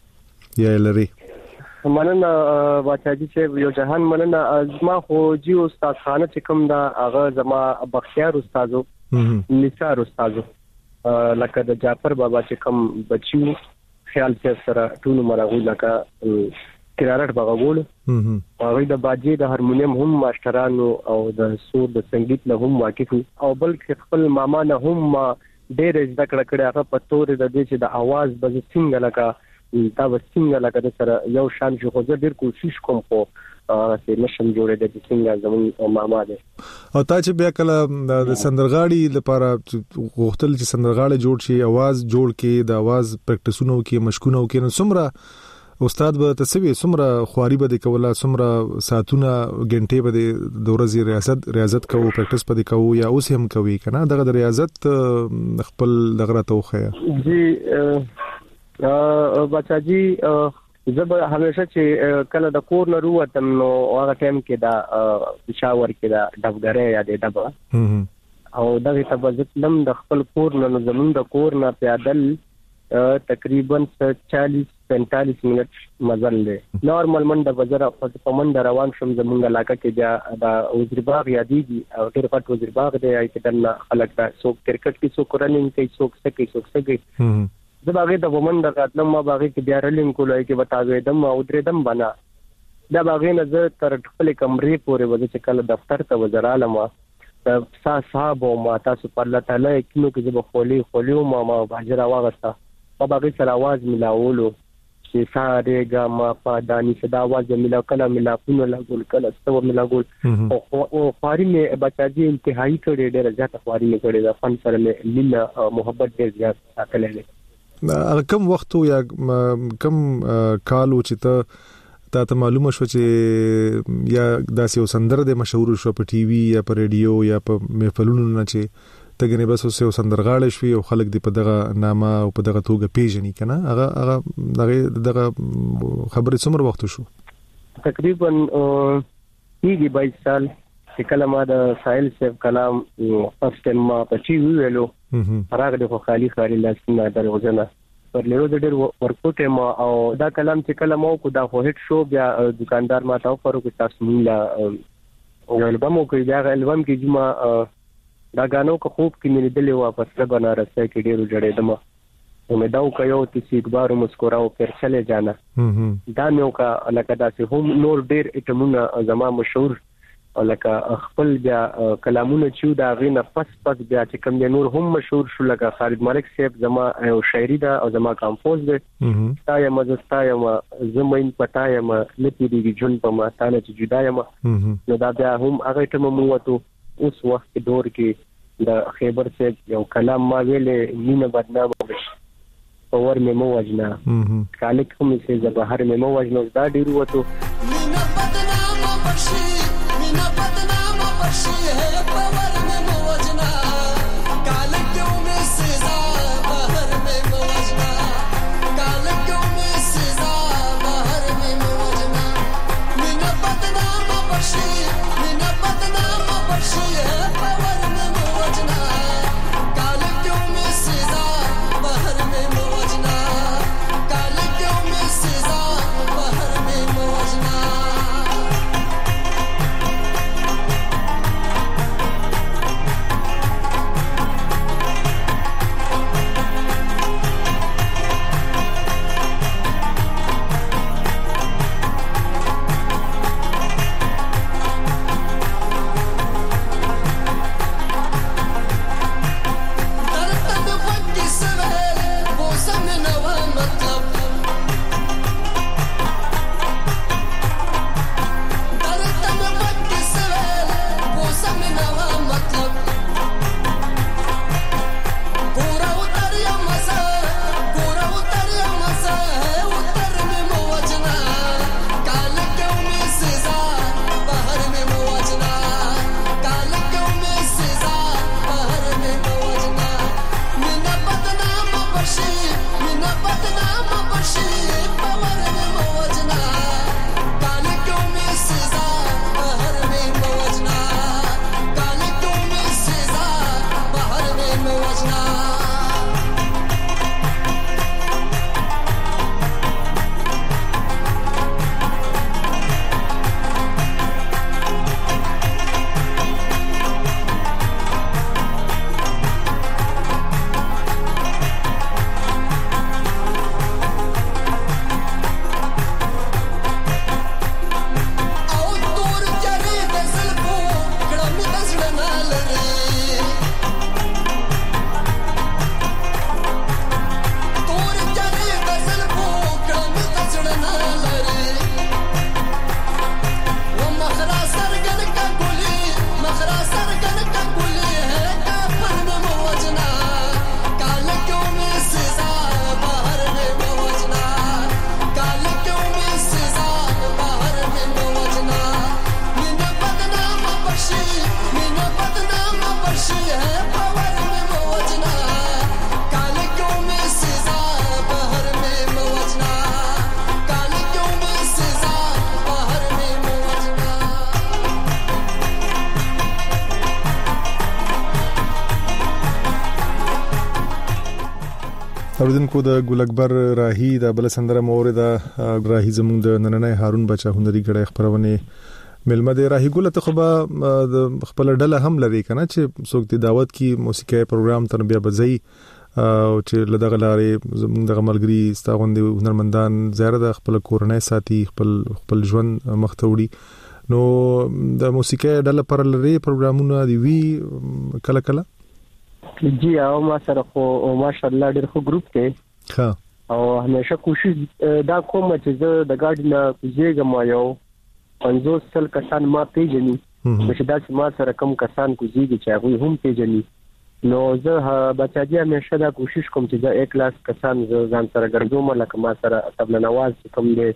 یا لري؟ مننه باچاجي چې یو جهان مننه زما خو جی استاد خانه چې کوم دا هغه زما بختیار استادو نثار استادو لکه د جعفر بابا چې کوم بچیو خیال چې سره ټول مرغو لکه قرارت بغول هغه د باجی د هارمونیم هم ماسترانو او د سور د سنگیت له هم واقف او بلکې خپل ماما نه هم ډېر زده کړه هغه په تور د دې چې د आवाज بز څنګه لکه دا وسنګ لکه د سره یو شان شو خو زه ډیر کوشش کوم خو چې نشم جوړې د څنګه زمون ماما ده او تا چې بیا کله د سندرغاړي لپاره غوښتل چې سندرغاړي جوړ شي आवाज جوړ کې د आवाज پریکټیسونو کې مشکونو کې نو څومره استاد به تسوي څومره خواري به کوله څومره ساعتونه غنټې به د ورځې ریاضت کوو پریکټیس به کوو یا اوس هم کوي کنه دغه د ریاضت خپل دغه توخه جی بچاجي زب همیشه چې کله د کور نه وروتم نو هغه ټایم کې دا پېښور کې دا ډبګره یا د ډبا او دغه تبذلم د خپل کور نه زمون د کور نه پیادل تقریبا 40-45 منټ مزل دی نورمال منډه بزره په منډه روان شم زمونږ علاقه کې دا وزیرباغ یادېږي او ډېر غټ وزیرباغ دی چې دنه خلک دا څوک کرکټ کې څوک رننګ کوي څوک سګي زه باغې د ومن د راتلم ما باغې کې بیا رلینګ کولای کې بتاوي دم او درې دم بنا دا باغې نه زه تر خپل کمرې پورې وځه چې کله دفتر ته وزراله ما د صاحب او ما تاسو په الله تعالی کینو کې زه خولي ما باجر واغسته په باغې سره आवाज ملاولو چې ساره ګما په دانی صدا आवाज ملا کله ملا پونه لګول کله ستو ملا ګول او خواري مې بچاجي انتهایی کړي ډېر زیات خواري مې کړي د فن سره مې لینا محبت ډېر زیات ساتلې کم وخت یا کم کالو چې ته معلومه شو چې یا داسې یو سندر د مشهور شو په ټي وي یا په رادیو یا په محفلونو نه چې تګنه بس اوسه سندرغاړي شوی او خلک د په دغه نامه او په دغه توګه پیژني کنه هغه دغه خبره څومره وخت شو تقریبا یې 22 سال چې کله ما د ساحل صاحب کلام فرست ټایم ما په ټي وی ویلو راغله خو خالی لاسونه دروځنه پر لیرو د ډېر ورکوټه ما او دا کلام چې کله مو کو دا هیټ شو بیا دکاندار ما تاسو پر کو تاسو مولا البم کو بیا البم کې جما دا غانو کو خوب کې مې دلې واپس را بنارس کې ډېر جوړې دمه امید او کيو چې ایک بار مسکراو پر چلے جانا دا نو کا لکه داسې هم نور ډېر اټمونه زما مشهور لکه خپل بیا کلامونه چې دا غینه پس بیا چې کوم نور هم مشهور شو لکه خالد ملک صاحب زما یو شاعري دا او زما کمپوز دی تایم زستایم زمين پټایم لتی دی جون په ما تانه چې جدایم نو دا بیا هم هغه ټم مو وته اوس وخت دور کې د خیبر صاحب یو کلام ما ویلې مینه بدنامه بشي اور مې مو وجنا کالک هم چې زبهر مې مو وجنا دا ډیر وته مینه بدنامه بشي مینه بدنامه بشي پاور مې مو وجنا کالک مې سزا بهر مې مو وجنا کالک مې سزا بهر مې مو وجنا مینه بدنامه بشي مینه بدنامه بشي پاور مې مو وجنا کالک مې سزا بهر مې مو وجنا کالک مې سزا بهر مې مو وجنا اوردونکو د ګل اکبر راهی د بل سندره مورد راهی زموږ د نننې هارون بچا هنري غړي خبرونه ملمه د راهی ګل ته خبا د خپل ډله هم لري کنه چې څوک د دعوت کی موسیقي پروګرام تربیه بځي او چې لدغه لارې زموږ د ملګری ستاغوند هنرمندان زیاره د خپل کورنۍ ساتي خپل ژوند مختوړي نو د موسیقي ډله پر لري پروګرامونه دی وی کله کله جی او ما سره خو ماشاءالله ډېر خو گروپ کې ها او همیشه کوشش دا کوم چې زه د ګاډي نه کوزیږم یو 50 کسان ما پیژني چې دا چې ما سره کم کسان کوزیږي چې هغه هم پیژني نو زه بچاجي همیشه دا کوشش کوم چې زه 1 لاس کسان ځان سره ګرځوم لکه ما سره طبله نواز کوم دی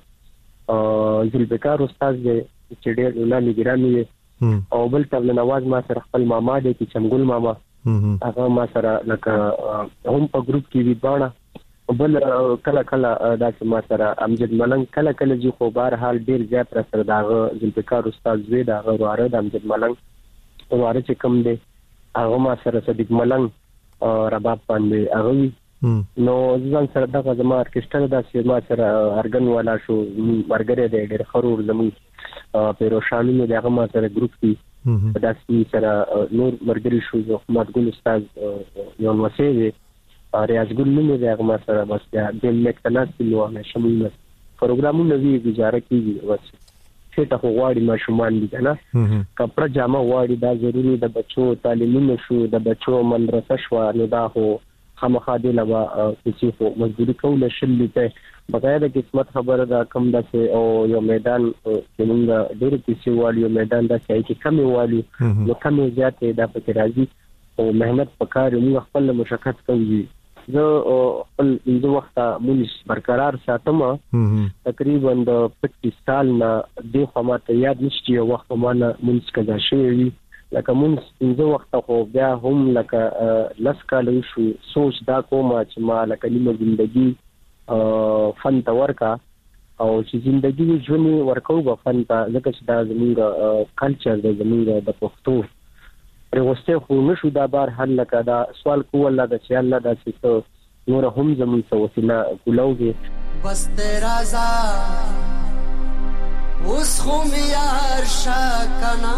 ذوالفقار استاد دی چې ډېر ولاني ګرامي او بل طبله نواز ما سره خپل ماما دی چې چمګل ماما هغه ما سره لکه هم په گروپ کې وی باڼه بل کله کله دا چې ما سره امجد ملنګ کله کله چې خو بهر حال ډیر زیات را سره داغه ذوالفقار استاد زوی داغه واره د امجد ملنګ واره چې کم دی هغه ما سره صدیق ملنګ رباب باندې هغه نو ځان سره دغه زما ارکسترا د چې ما سره ارګن والا شو مرګره دی ډیر خرور زمي پیروشانو دغه ما سره گروپ کې دا سره نور مرګري شو محمد ګل استاد یو وسیله ریاض ګل نومې دغه ما سره بس د مکتناس نو شامل پروګرامونه وی گزاره کیږي بس چې ته غواړي ماشومان دي کنه کپڑا جامه غواړي دا ضروري د بچو تعلیمونه شو د بچو مدرسه شو نو دا هو خامخا دی لوا چې خو مزدوري کوله شلته بغیر د قسمت خبره دا کم ده او یو میدان چې موږ ډېر پیسې والی یو میدان دا چې کمی والی نو کمی زیاتې د فکر راځي او مهنت پکار موږ خپل مشقت کوي زه خپل د وخت مونږ برقرار ساتم تقریبا د 25 سال نه د خامته یاد نشته یو وخت مانه مونږ کدا شي لکه مونږ د وخت خو بیا هم لکه لس کال شو سوچ دا کومه چې ما لکه نیمه ژوندۍ فن ته ورکا او چې ژوندۍ ژوند ورکو په فن ته ځکه چې دا زموږ کلچر دی زموږ د پښتو پرېوسته خو نشو دا بار حل لکه دا سوال کول دا چې الله دا چې نور هم زموږ څه وسیله کولوږي بس ترازا اوس خو میار شکنا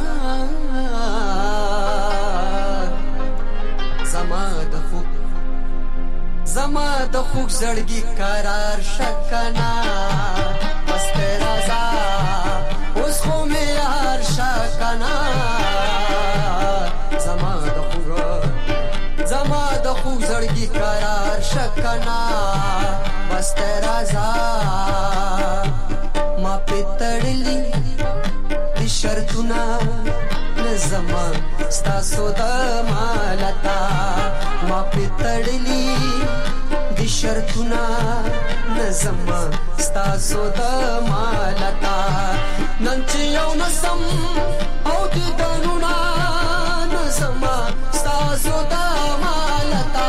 زما د خوږ زړګي قرار شکنا مست رضا اوس خو مې یار شکنا زما د خوږ زړګي قرار شکنا مست رضا ما پتړلی د شرطونه زما ستاسو د مالتا ما پتړلی د شرطونه نظما ستاسو د مالتا نن چې یو نسم او د دنونا نظما ستاسو د مالتا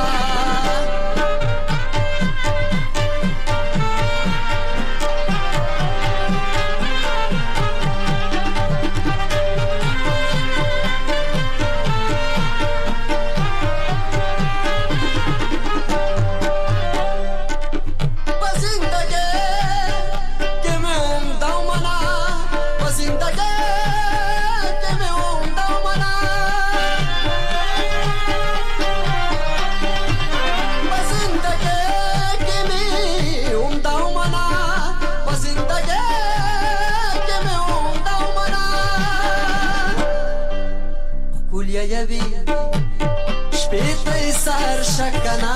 شکنا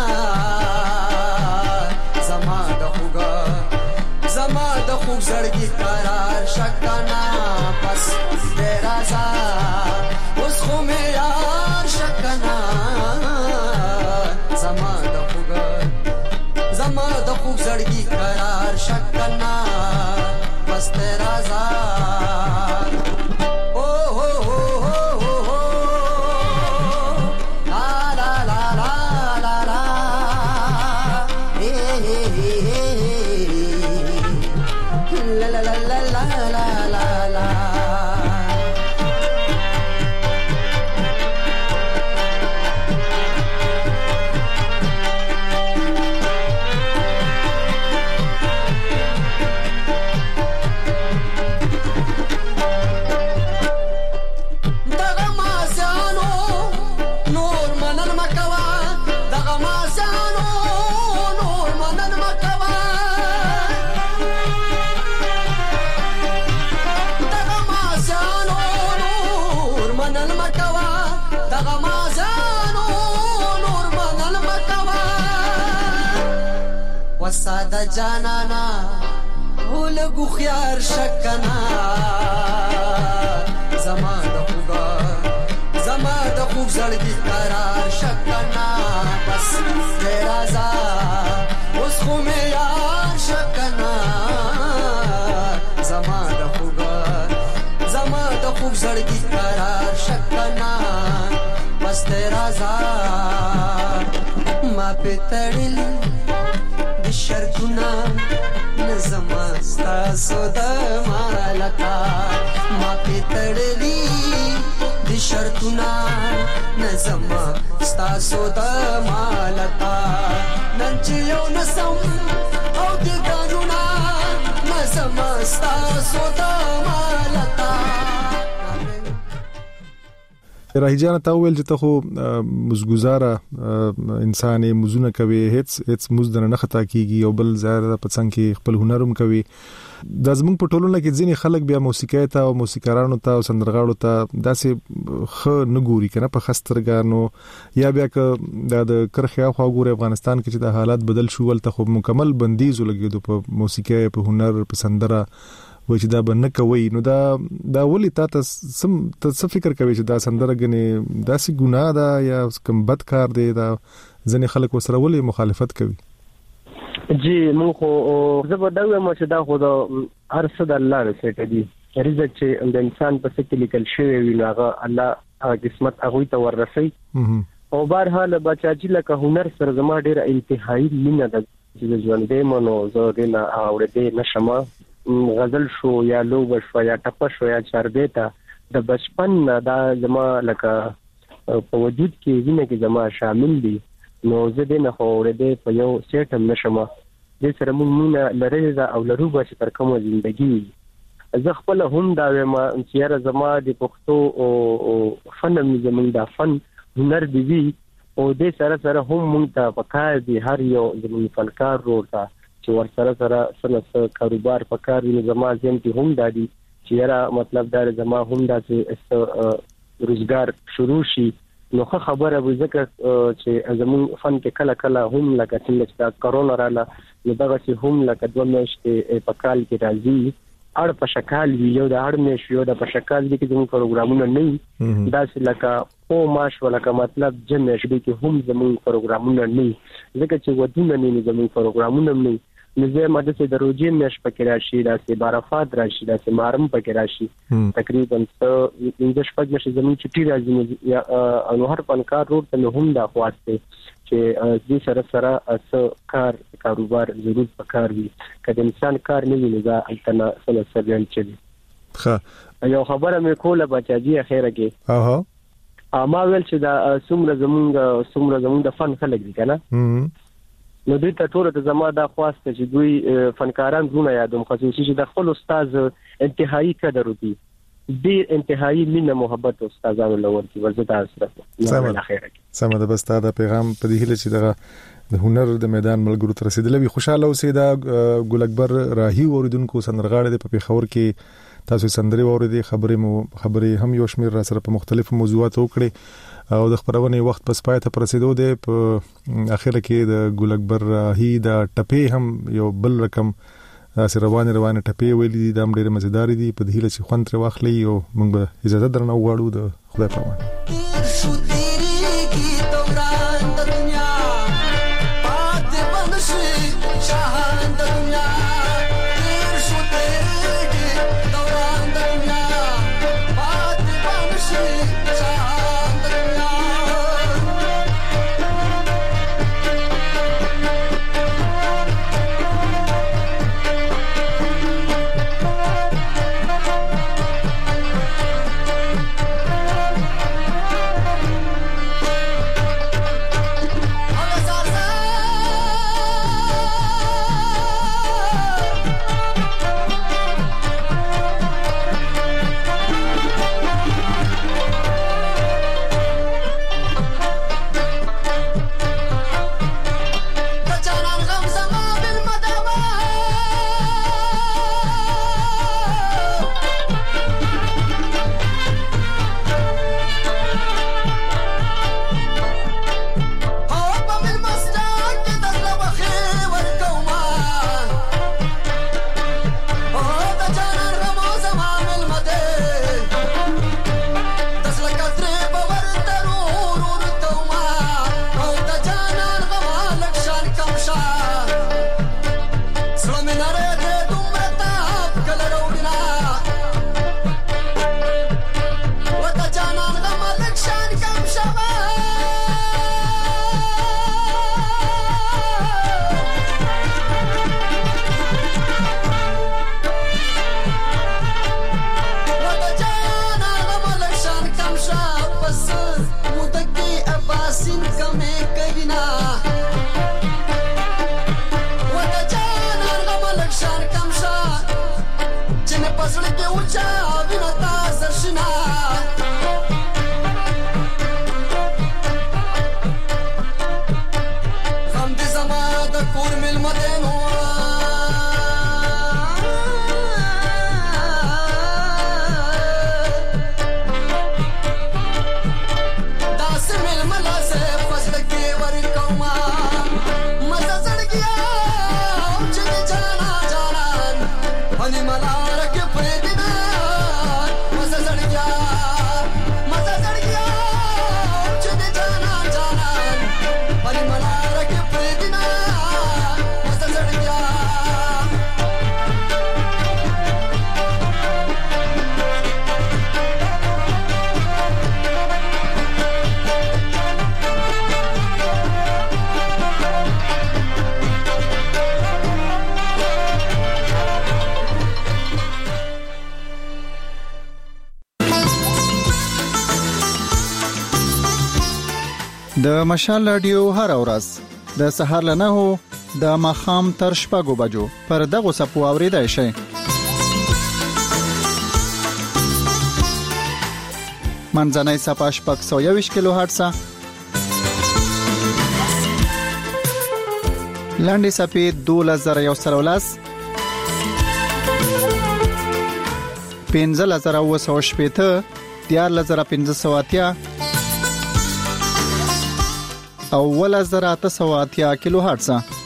زما د خوږ زړګي قرار شکنا بس ترازا اوس خو مې یار شکنا زما د خوږ زړګي قرار شکنا بس ترازا وساده جانانا ولګو خيار شکنا زما د خوب زړګي قرار شکنا بس تیرا زا اوس خو مې یار شکنا زما د خوب زړګي قرار شکنا بس تیرا زا ما په تړل د شرکونه نظما ستاسو د مالکا ما په تړلی د شرکونه نظما ستاسو د مالکا نن چې یو نسم او د ګانونا نظما ستاسو د مالکا راهی جان ته ویل چې ته خو مزګزاره انسان مزونه کوي هیڅ مزدنه نه خطا کیږي او بل ظاهر په څنګه کې خپل هنرم کوي د زمونږ په ټولنه کې ځینې خلک بیا موسیقي ته او موسیقارانو ته او سندرغاړو ته داسې خ نه ګوري کنه په خسترګانو یا بیا ک د کرخیا خو ګوري افغانستان کې چې د حالات بدل شو ول ته خو مکمل بندیز ولګیدو په موسیقي په هنر په سندره و چې دا بنه کوي نو دا ولې تاسو څه فکر کوي چې دا سندره غني داسې ګناه ده یا کوم بد کار دی دا ځنې خلک وسره ولې مخالفت کوي جی مونږ خو زبردوی مو چې دا خو د هر څه د الله رسېټ دي رزق چې د انسان په څیر لیکل شوی وي هغه الله قسمت هغه ته ورسي او بهرحال بچاجي لکه هنر سره زما ډیره انتهایی مینه ده چې ژوند دې مونږ زه دې نه اورېدې نشم غزل شو یا لوب شو یا ټپ شو یا چاربېتا د بچپن دا زما لکه په وجود کې وینه کې زما شامل دي نو زه دې نه اورېدې په یو سیټم نشم دې سره مونږ لري او لرو به تر کومه ژوندۍ زه خپل هم دا وایم چې زما د پښتو او فن زمونږ د فن هنر دی او دې سره هم مونږ ته پکار دي هر یو زمونږ فنکار ورته چې ور سره سنت کاروبار پکار دي زما زم کې هم دادي چې یاره مطلب دا زما هم داسې روزګار شروع شي نو خبره به ذکر چې زمون فن کې کله هم لکه چې کرونا رااله نو دغه چې هم لکه دوه میاشتې په کال کې راځي اړ په شکل ویو د اړ مې شو د په شکل دي کې زمون پروګرامونه نه داسې لکه او ماش ولکه مطلب جمع شې کې هم زمون پروګرامونه نه ځکه چې ودونه نه زمون پروګرامونه نه نزه ماده چې د روزي مش پکې راشي داسې بارافات راشي داسې مارم پکې راشي تقریبا 15 شپږ مشه زمون چې ټی راځي یا نو هر فنکار ورته نه هم دا خواسته چې دې سره کار کاروبار ضرور پکار وي کله انسان کار نه ویني دا التنا سره سبيان چي ښه یو خبره مې کوله بچاجي اخیره کې ما ویل چې دا څومره زمونږ د فن خلک دي کنه نو دوی ته ټول د زما دا خواسته چې دوی فنکاران زونه یادوم خصوصي چې د خپل استاد انتهایی قدر وکړي ډیر انتهایی مینه محبت استادانو لور کی ورزه تاسو سره سمه ده بس دا پیغام په دې هله چې د هنر د میدان ملګرو تر رسیدلې خوشاله اوسې دا ګل اکبر راهی اوریدونکو سندرغاړي په پیښور کې تاسو سندري اوریدي خبرې هم یو شمیر را سره په مختلفو موضوعاتو وکړي او د خبرونه وخت پس پای ته رسیدو دی په اخر کې د ګل اکبر راهی دا ټپې هم یو بل رقم روانه ټپې ویلي د ډېر مزیدار دي په دې چې خوند تر واخلي او موږ به اجازه درنه وغواړو د خدای په امان آشنا غم دې زما د کور مېلمه دی نو داسې مېلمه لاسه فضل کې ورکوما مزه زړګیا چې دې جانا جانان هني ملاره کې پرېږدي نه مزه زړګیا چې دې جانا جانان هني ملاره کې پرېږدي نه مزه زړګیا د مشال رادیو هر ورځ د سهار له 9 د ماښام تر 6 بجو پر دغه سپو اوریدای شي. منځنۍ صفحه 621 کیلو هرتز، لاندې صفحه 2113 15980 14580 او 1880 کیلو هرتز.